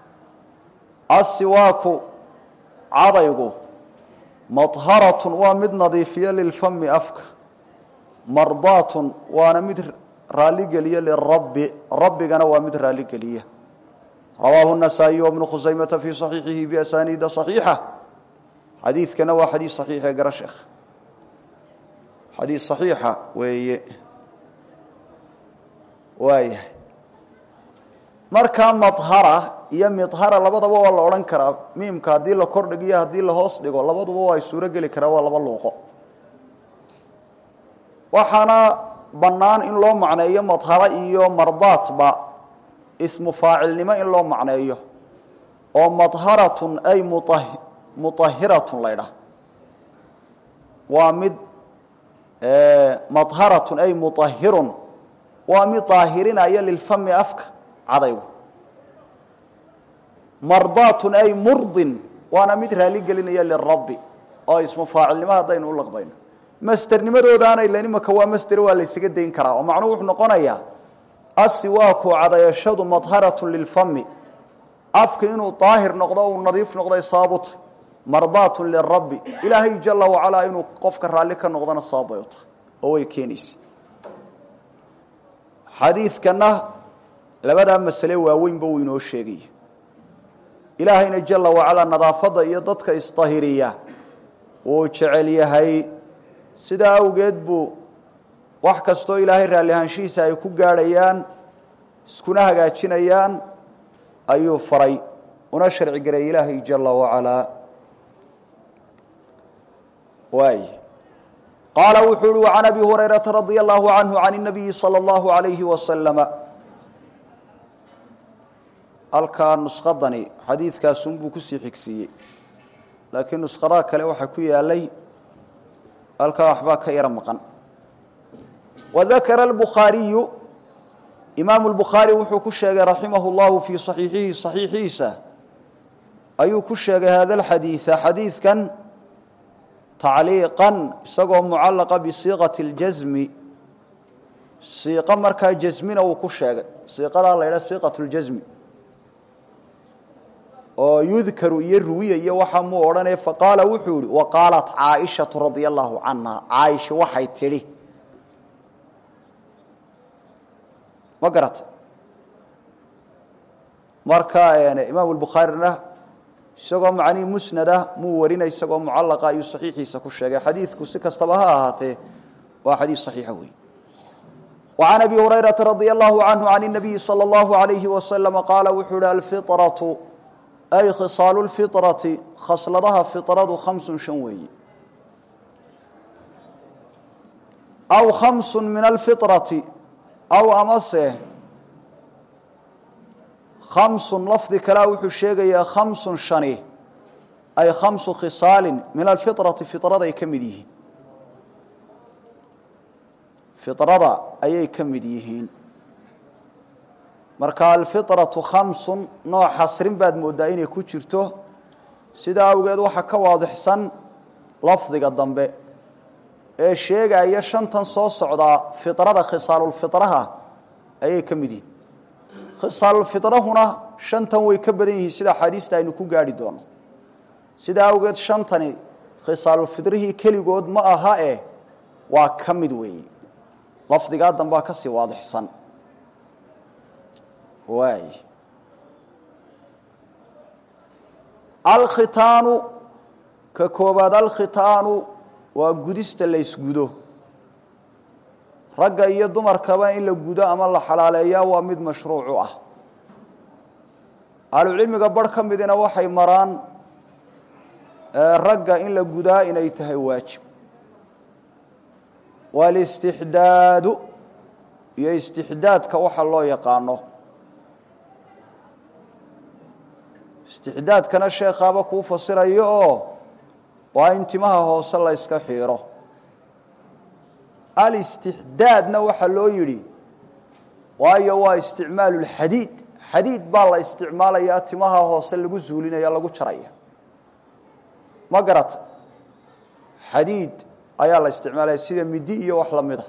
السواك عضيقه مطهرة ومد نظيفية للفم أفك مرضاة ونمد رالق لي للرب رب قنا ومد رالق لي رواه النسائي وابن خزيمة في صحيحه بأسانيد صحيحة حديث كان هو حديث صحيح يا قرى شيخ حديث صحيحة وايه marka madhara iyo midhara labadaba waa la oran karaa miimka hadii la kor dhigiyo hadii la hoos dhigo labaduba waa suura gali karaa waa laba luuqo waxana banaan in loo macneeyo madhara iyo mardaatba ismu faacilnimo in loo macneeyo oo madharatun ay mutahhiratun layda waa mid madharatun ay mutahhirun waa mid taahirina ya lilfami afka cadaygu mardaatun ay murdin waana mid raali gelinaya lirabbi oo ismu faacilnimo hadaynu u laqbayno masdarnimadoodaana ilanimaka waa masdar waa la isaga deyn karaa oo macnuhu wuxuu noqonayaa aswaaku cadayashadu madharatun lilfami afka inuu taahir noqdo oo nadiif noqdo saabut mardaatun lirabbi ilaahay jalla wa ala inuu qofka raali ka noqdana saabayto oo way keenaysi xadiidkana labada mas'ale waaweyn buu inoo sheegay ilaahayna jalla wa ala nadaafada iyo dadka istahiriya oo jecel yahay sida awgeed buu wax kasto ilaahay raali ahaanshiisa ay ku gaarayaan iskuna hagaajinayaan ayuu faray una sharci garay ilaahay jalla wa ala واي قال وحول عن أبي هريرة رضي الله عنه عن النبي صلى الله عليه وسلم الكان نسخضني حديث كاسنبو كسي حكسي لكن نسخراك لو حكوية لي الكا أحباك يرمقا وذكر البخاري إمام البخاري وحو كشيغ رحمه الله في صحيحيسة أيو كشيغ هذا الحديث حديث كان تعليقا سقوا معلقة بصيغة الجزم صيغة مركا جزمنا وكشاغ صيغة لا إلى صيغة الجزم ويذكر يروي يوحم ورنه فقال وحول وقالت عائشة رضي الله عنها عائشة وحي تري ما قرأت مركا يعني إمام البخاري isagoo macni musnada mu warina isagoo mucallaqa iyo saxiixiisa ku sheegay xadiisku si kastaba ha ahaatee waa xadiis saxiix weey وعن ابي هريره رضي الله عنه عن النبي صلى الله عليه وسلم قال وحول الفطره اي خصال الفطره خصلها فطره 5 شنوي او 5 من الفطره او امسه خمس لفظ كلا وحو شيغيا خمس شني أي 5 خصال من الفطرة فطرة أي كمديهين فطرة أي كمديهين marka alfitratu khamsun nooc xasrin baad moodaa inay ku jirto sida awgeed waxa ka waadixsan lafdiga dambe ee sheegaya shantan soo socda fitrada khisaalul fitraha ayay ka mid yihiin khisaalul fitrahuna shantan way ka badan yihiin sida xadiista aynu ku gaari doono sida awgeed shantani khisaalul fitrihi kaligood ma aha waa ka mid weey lafdiga dambe ka sii waadixsan واي الختان ككوباد الختان وغدست ليسغدو رغا iyo dumarkaba in la gudo ama la xalaaleeyaa waa mid mashruuc ah cilmiga bar kamidina waxay maraan ragga in la gudaa inay tahay waajib wal istihdaad iyo istihdaadka waxa loo yaqaano استحداد كان الشيخ أبا كوفة سريو وانتمها هو صلى يسكحيره الاستحداد نوح اللو يري وهو استعمال الحديد حديد بالله استعمال ياتمها هو صلى قزولين يلا قو شرية ما قرأت حديد أيالا استعمال يسير مديئة وحلمده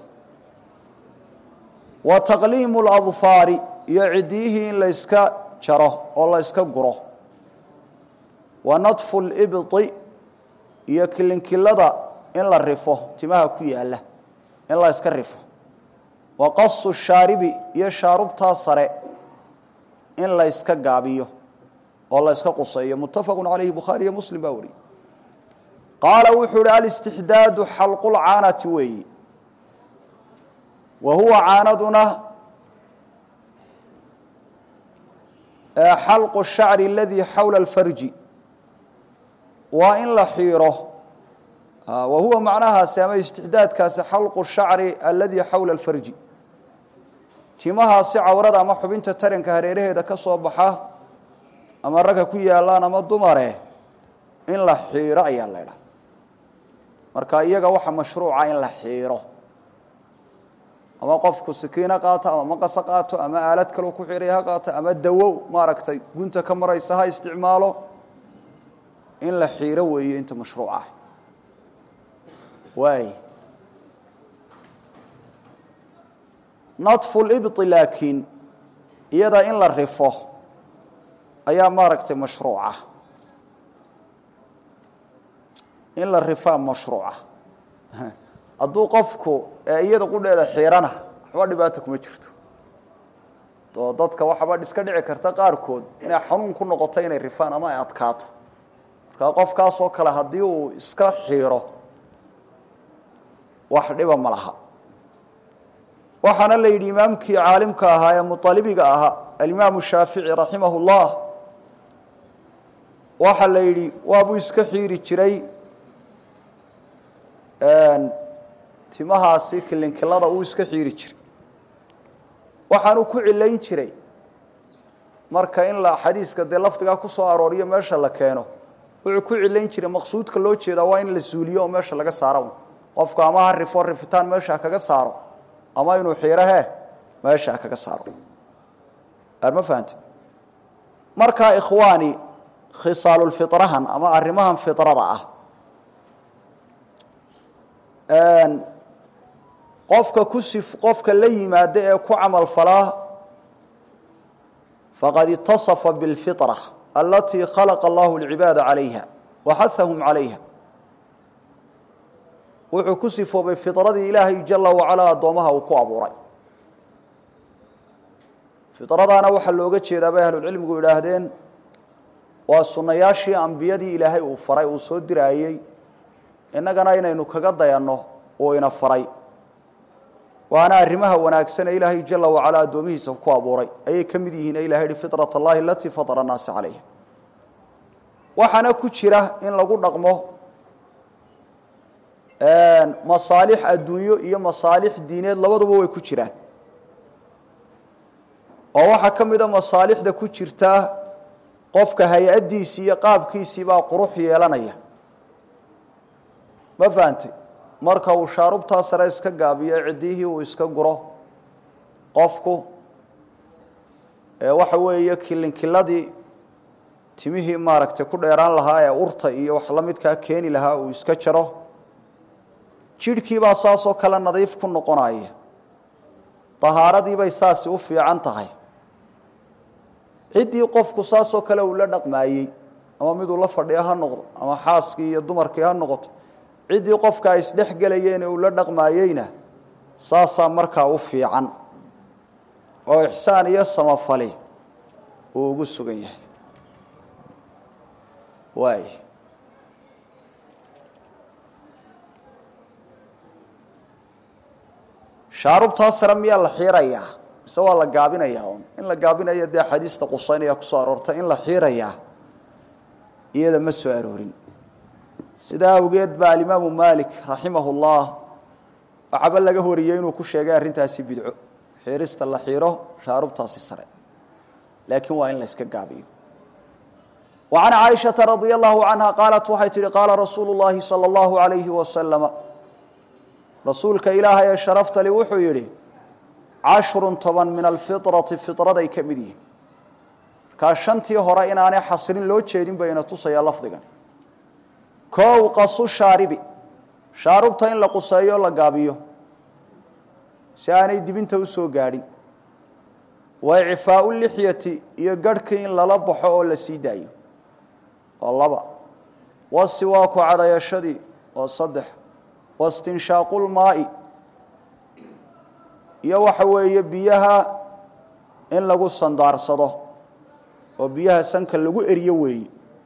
وتقليم الأظفار يعديه ليسكا شره والله يسكا قره ونطف الإبط يكلن كلدا إن لا رفه تماها كويا له إن لا يسكرفه وقص الشارب يشارب تصرع إن لا يسكجابيه والله يسكقصيه متفق عليه بخاري ومسلم باوري قال وحول الاستحداد حلق العانة وي وهو عاندنا حلق الشعر الذي حول الفرج وإن لحيره وهو معناها سامي استحداد كاس حلق الشعر الذي حول الفرج تيمها سعى ورد أما حبين تترين كهريره إذا كصوبحه أما ركا كويا الله نما الضمره إن لحيره أي الله مركا إيجا وحا مشروع إن لحيره أما قفك السكينة قاطع أما مقص قاطع أما آلتك لو كحيريها قاطع أما الدوو ما ركتي قنت كم رئيسها استعماله إن لحيره وهي أنت مشروعه واي نطف الإبط لكن إذا إن للرفه أيام ماركت مشروعه إن للرفاه مشروعه hadduu qofku iyada qudheeda xiirana waxba dhibaato kuma jirto to dadka waxba iska dhici karta qaar kood inay xanuun ku noqoto inay rifaan ama ay adkaato marka qofkaas oo kale hadii uu iska xiiro wax dhiba ma laha waxana la yiri imaamkii caalimka ahaa ee mutalibiga ahaa al-imaam Shaafici rahimahullah waxa la yiri waa buu iska xiiri jiray timahaasi kilinkilada uu iska xiiri jiray waxaanu ku cilayn jiray marka in la xadiiska de laftiga ku soo arooriyo meesha la keeno wuxuu ku cilayn jiray maqsuudka loo jeeda waa in la suuliyo meesha laga saaro qofka ama rifitaan meesha kaga saaro ama inuu xiirahe meesha kaga saaro arma fahanti marka ikhwaani khisaalul fitrahan ama arimahan fitrada ah qofka la yimaado ee ku amal falaa faqad ittasafa bil fitra allati khalaqa Allahu al-ibada 'alayha wa hathahum 'alayha wuxuu ku sifoobay fitradii Ilaahay jalla wa 'ala doomaha uu ku abuuray fitradana waxa looga jeedaa bay ahlul cilmigu yiraahdeen waa sunnayaashii anbiyadii Ilaahay uu faray uu soo diraayay inagana inaynu kaga dayano oo ina faray waana arimaha wanaagsan Ilaahay jalla wa 'ala doomihiisa ku abuuray ay kamid yihiin Ilaahay fitrat Allah allati fatara an-nas 'alayha waxana ku jira in lagu dhaqmo masaalix adduunyo iyo masaalix diineed labaduba way ku jiraan oo waxa kamida masaalixda ku jirta qofka hay'adiisi iyo qaabkiisi baa qurux yeelanaya ma faantay marka uu shaarubta sare iska gaabiyo cidihi uu iska guro qofku waxa weeye kilinkiladii timihii maaragtay ku dheeraan lahaa ee urta iyo wax la midka keeni lahaa uu iska jaro jidhkii baa saasoo kala nadiif ku noqonaya tahaaradii bay saasi u fiican tahay cidii qofku saasoo kale uu la dhaqmaayay ama mid uu la fadhiyo ha noqdo ama xaaskii iyo dumarkii ha noqoto cidii qofka ay isdhex galayeen uu la dhaqmaayayna saasa markaa u fiican oo ihsaan iyo samafali uu ugu sugan yahay waay shaarubta sare miyaa la xiirayaa mise waa la gaabinayaa in la gaabinayo dee xadiista qusaynaya ku soo aroortay in la xiirayaa iyada ma soo aroorin sidaa awgeed baa alimaamu maalik raximahullah waxaba laga horiyey inuu ku sheegay arrintaasi bidco xiirista la xiiro shaarubtaasi sare laakiin waa in la iska gaabiyo وعن عائشة رضي الله عنها قالت وحيت قال رسول الله صلى الله عليه وسلم رسولك إلهي شرفت لي وحيري 10 طبعا من الفطرة فطرة كمدي كاشنتي هراء إناني حصرين لو تشيدين بين تصيا لفظا كو قصو شاربي شاربتين لقصيو لقابيو سياني دبين توسو قاري وإعفاء اللحية يقركين للبحو لسيدايو والله والسواك على يشدي والصدح واستنشاق الماء يوحوي بيها إن لغو الصندار صده وبيها سنك لغو إريوي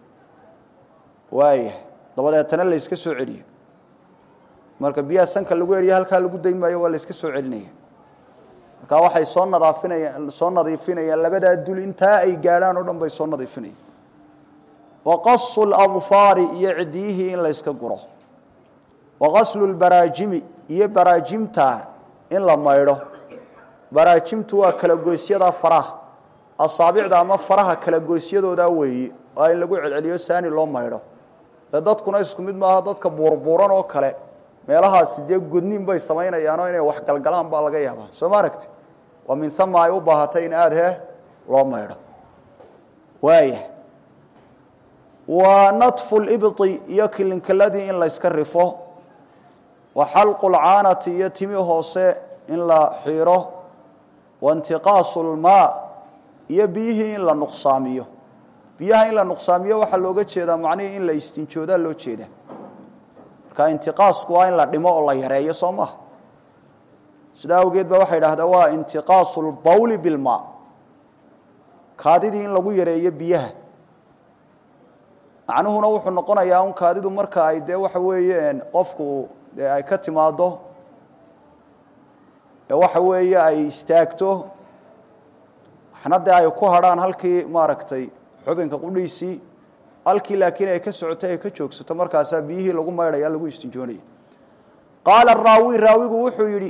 وايه طبعا يتنال يسكي سوعري marka biyaha sanka lagu eriyo halka lagu daymayo waa la iska soo celinaya marka waxay soo nadiifinayaan labada dul inta ay gaaraan oo dhan bay soo nadiifinayaan وقص الأظفار يعديه إن لا يسكجره وغسل البراجم يبراجمته إن لا مايره براجمته كالجوسية دا فرح الصابع دا ما فرح كالجوسية دا وهي وإن لقوا عليه ساني لا مايره لذات كنا يسكن مد ما هذات كبوربوران أو كله ما لها سديق جدنين بي سماينا يعني إنه وحق الكلام بالغيابه سماركت ومن ثم أيوبها هاتين هذه لا مايره وايه ونطف الإبط يكل كالذي إن لا يسكرفه وحلق العانة يتميه إن لا حيره وانتقاص الماء يبيه إن لا نقصاميه بيها إن لا نقصاميه وحلوغة شيدا معنيه إن لا يستنشودا لو شيدا كانتقاص كوا إن لا دماء الله يرأي صمه سداو قيد بوحيد هذا هو انتقاص البول بالماء كاديد إن لغو يرأي بيها macnuhuna wuxuu noqonayaa un kaadidu marka ay de waxa weeyeen qofku ay ka timaado waxa weeye ay istaagto xanada ay ku haraan halkii maaragtay xubinka qudhiisi halkii laakiin ay ka socotay ay ka joogsato markaas biyihii lagu maydhay lagu istinjoonay qaal raawigu wuxuu yiri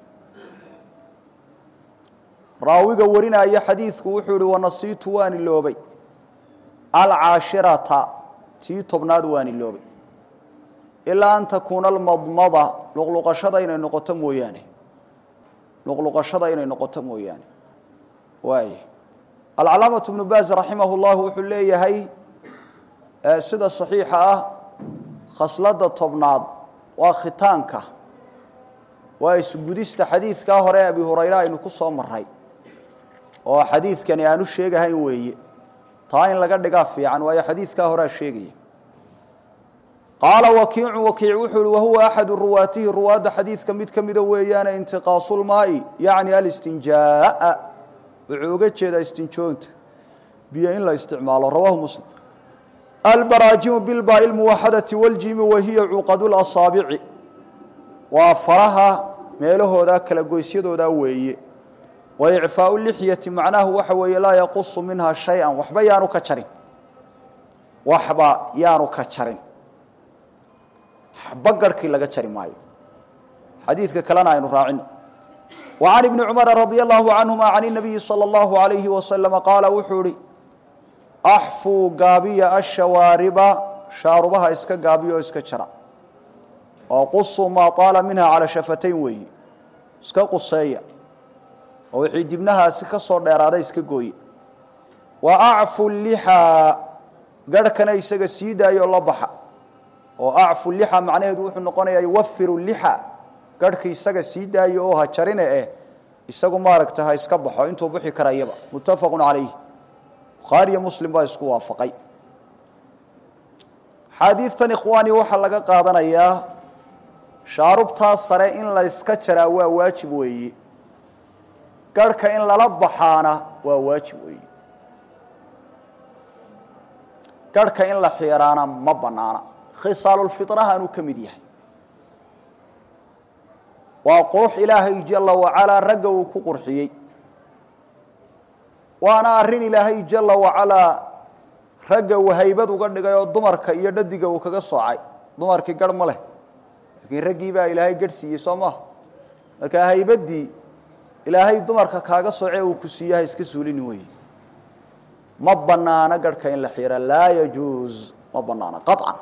raawiga warinaya xadiisku wuxuu yiri wanasiitu waan iloobay العاشرة تي تبناد واني اللوبي إلا أن تكون المضمضة لغلق شدين النقطة موياني لغلق شدين النقطة موياني واي العلامة ابن باز رحمه الله وحليه هاي سيدة صحيحة خصلة تبناد وختانك ويسجدست حديث كهراء أبي هريرة إنه قصة مرهي وحديث كان يانو الشيء هاي وي طاين لقد دقافي عن ويا حديث كهراء الشيء قال وكيع وحول وهو أحد الرواته الرواد حديث كميد ويانا انتقاص الماء يعني الاستنجاء وعوقت شيء استنجونت بيئن لا استعمال رواه مسلم البراجم بالباء الموحدة والجيم وهي عقد الأصابع وفرها ميله ذاك لقويسيد ذا وي وإعفاء اللحية معناه وحوي لا يقص منها شيئا وحبا يانو كتشرين وحبا يانو كتشرين حبا قركي لغا تشرين مايو حديثك كلانا ينو راعين وعن ابن عمر رضي الله عنهما عن النبي صلى الله عليه وسلم قال وحوري أحفوا قابية الشوارب شاربها إسكا قابية وإسكا شرع وقصوا ما طال منها على شفتين وي إسكا قصية وحيد ابنها إسكا صور ديرادا إسكا قوي وأعفوا اللحى قركنا إسكا سيدا يولبحا وأعفوا اللحى معناه دوح النقونا يوفروا اللحى قرك إسكا سيدا يوها شرين إسكا ماركتها إسكا بحا انتو بحي كرايبا متفق عليه بخاري مسلم با isku waafaqay xadiistan ikhwani waxa laga qaadanayaa shaarubta sare in la iska jaraa waa waajib weeye garka in la baxaana waa waajib weeye garka in la xiiraana ma banaana khisaalul fitraha anu kamid yahay waa qurux ilaahay jalla wa ala raga uu ku qurxiyay وانا ارين الهي جل وعلا رجا وهيبد uga dhigay oo dumarka iyo dhadiga uu kaga soocay dumarkii gar ma leh laakiin ragii baa ilaahay garsiiyay Soomaa marka haybadii ilaahay dumarka kaaga soocay uu ku siiyay iska suulin way ma banaana garka in la xira la yajuz ma banaana qat'an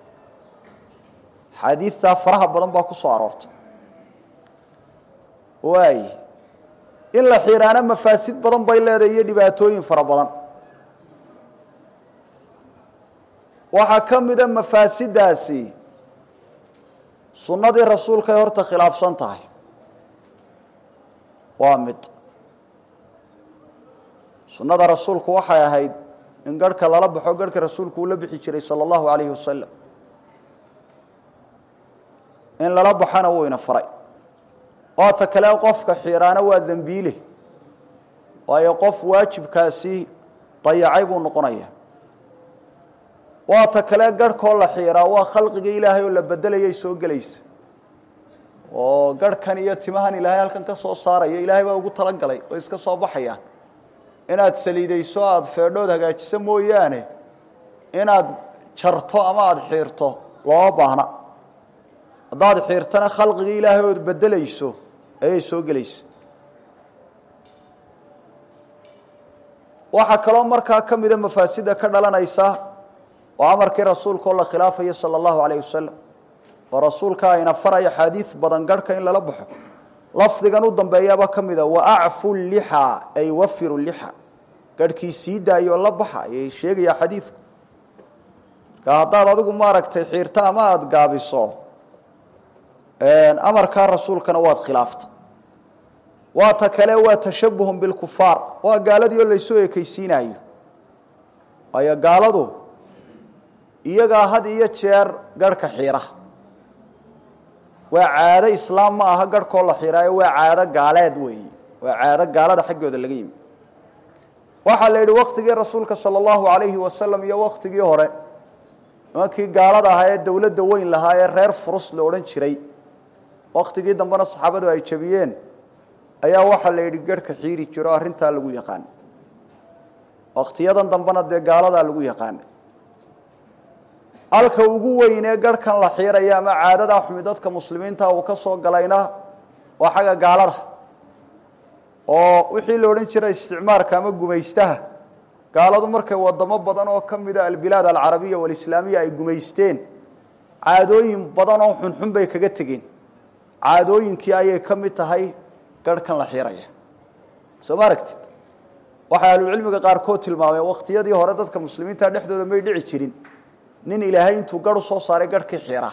haditha faraha badan baa ku soo aroortay way in la xiraana mafaasid badan bay leedahay dhibaatooyin fara badan waxa kamida mafaasidaasi sunnadii rasuulka ay horta khilaafsan tahay waa mid sunnada rasuulku waxay ahayd in garka lala baxo garka rasuulku uu la bixi jiray sallallahu alayhi wasallam in lala baxana uu ina faray oo ta kale qofka xiiraana waa dambiile waayo qof waajibkaasi dayacay buu noqonaya waa ta kale garhkoo la xiiraa waa khalqiga ilaahay oo la bedelayay soo galaysa oo garhkan iyo timahan ilaahay halkan ka soo saaraya ilaahay baa ugu tala galay oo iska soo baxayaan inaad saliidayso aad feedhood hagaajiso mooyaane inaad jarto ama aad xiirto loo baahna hadaad xiirtana khalqiga ilaahay oo bedelayso ay soo galayso waxa kale markaa kamida mafaasida ka dhalanaysa oo amarkii rasuulka oo la khilaafay sallallahu alayhi wasallam oo rasuulka ayna faray xadiis badan garka in lala baxo lafdigan u dambeeyaba kamida wa a'fu liha ay wafiru liha garkii siidaayo la baxa ay sheegaya xadiis ka hadaad adigu maaragtay xiirta ama aad gaabiso amarka rasuulkana waad khilaafta waa ta kale waa tashabuhum bil kufaar waa gaaladii la soo ekaysiinayo ay gaaladu iyaga had iyo jeer garka xiira waa caado islaam ma aha garkoo la xiiraayo waa caado gaaleed weey waa caado gaalada xaggooda laga yimi waxa la yiri waqtigii rasuulka sallallahu alayhi wasallam iyo waqtigii hore markii gaalada ahaa dawladda weyn lahaa ee reer furus la oran jiray waqtigii dambana saxaabadu ay jabiyeen ayaa waxa la yiri garka xiiri jiro arinta lagu yaqaan waqtiyadan dambana de gaalada lagu yaqaan alka ugu weyn ee garkan la xiiraya ama caadada xumidadka muslimiinta uu ka soo galayna waxa gaalada oo wixii la oran jiray isticmaalka ama gumaystaha gaaladu markay wadamo badan oo kamida albilaad alarabiya wal islaamiya ay gumaysteen caadooyin badan oo xunxun bay kaga tageen caadooyinkii ayay kamid tahay garkan la xiiraya soo maragtid waxa ay cilmiga qaar kood tilmaamay waqtiyadii hore dadka muslimiinta dhexdooda may dhici jirin nin ilaahay intuu gar soo saaray garkii xiira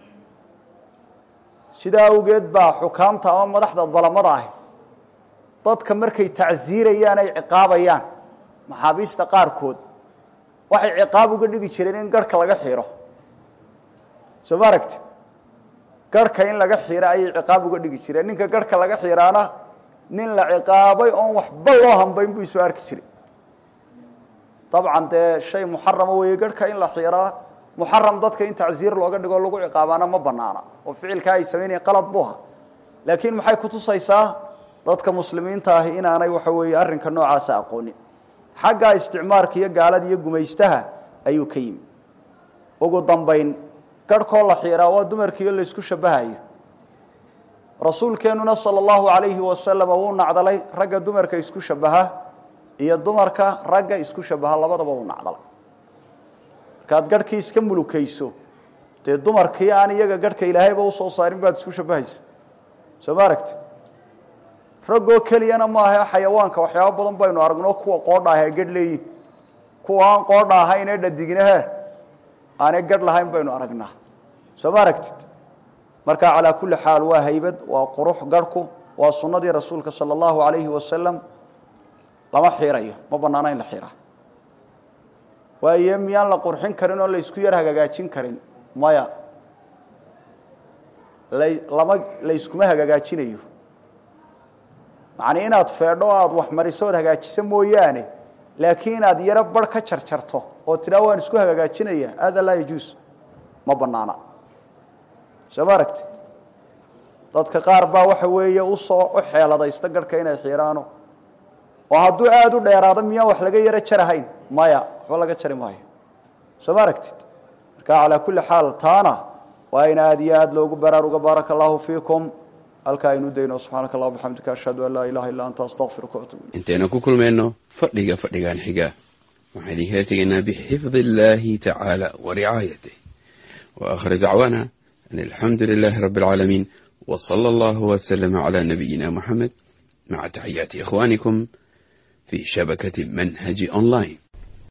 sida awgeed baa xukaamta ama madaxda dalamada ah dadka markay tacsiirayaan ay ciqaabayaan maxaabiista qaar kood waxay ciqaab uga dhigi jireen in garka laga xiiro soo maragtid garka in laga xiira ay ciqaab uga dhigi jireen ninka garka laga xiiraana nin la ciqaabay oo waxba loo hanbayn buu soo arki jiray طبعا ده شيء محرم ويقرك إن الحيرة محرم ضدك إن تعزير لو قد يقول لقوا عقابنا ما بنانا وفعل كاي سويني قلط بوها لكن محي كتصيصا ضدك مسلمين تاهي إن أنا وحوي أرن كنوع ساقوني حاجة استعمار كي قال دي يقوم يستها أيو كيم وقو ضمبين قرك الله حيرة ودمر كي اللي يسكو شبهاي rasuulkeenuna sallallahu alayhi wasallam uu nacdalay ragga dumarka isku shabaha iyo dumarka ragga isku shabaha labadaba uu nacdalay markaad garhkii iska mulukayso dee dumarkii aan iyaga garhka ilaahayba u soo saarin baad isku shabahaysa soo ma aragtid raggoo keliyana maaha xayawaanka waxyaabo badan baynu aragno kuwa qoodha ah ee gadh leeyihin kuwa aan qoodha ahayn ee dhadignahe aanay gadh lahayn baynu aragnaa soo ma aragtid marka calaa kulli xaal waa haybad waa qurux garhku waa sunnadii rasuulka sala allahu alayhi wasalam lama xiirayo ma bannaana in la xiiraa waayo miyaan la qurxin karin oo la isku yar hagaajin karin maya la iskuma hagaajinayo macnaa inaad feedho aad wax mariso oo hagaajiso mooyaane laakiin inaad yara bar ka jarjarto oo tiraa waan isku hagaajinaya hada la yajuus ma bannaana soo aragtid dadka qaar baa waxa weeye u soo u xeeladaysta garhka inay xiiraano oo hadduu aad u dheeraado miyaan wax laga yara jarahayn maya waxba laga jari maayo soo aragtid marka calaa kulli xaal taana waa in aad iyo aad loogu baraaruga baaraka allahu fiikum halkaa aynu dayno subxaanaka allah bixamdika ashhadu an laa ilaha illa anta astaqfiruka wa atubu ilayk intaynu ku kulmayno fadhigan xiga waxaan idinkaga tegaynaa bixifdi illaahi tacaala wa ricaayatih wa aakhir dacwaana an alxamdu lilaahi rabbi alcaalamiin wa sala allahu wasalama calaa nabiyina muxamed maca taxiyaati ikhwaanikum fi shabakati manhaji online.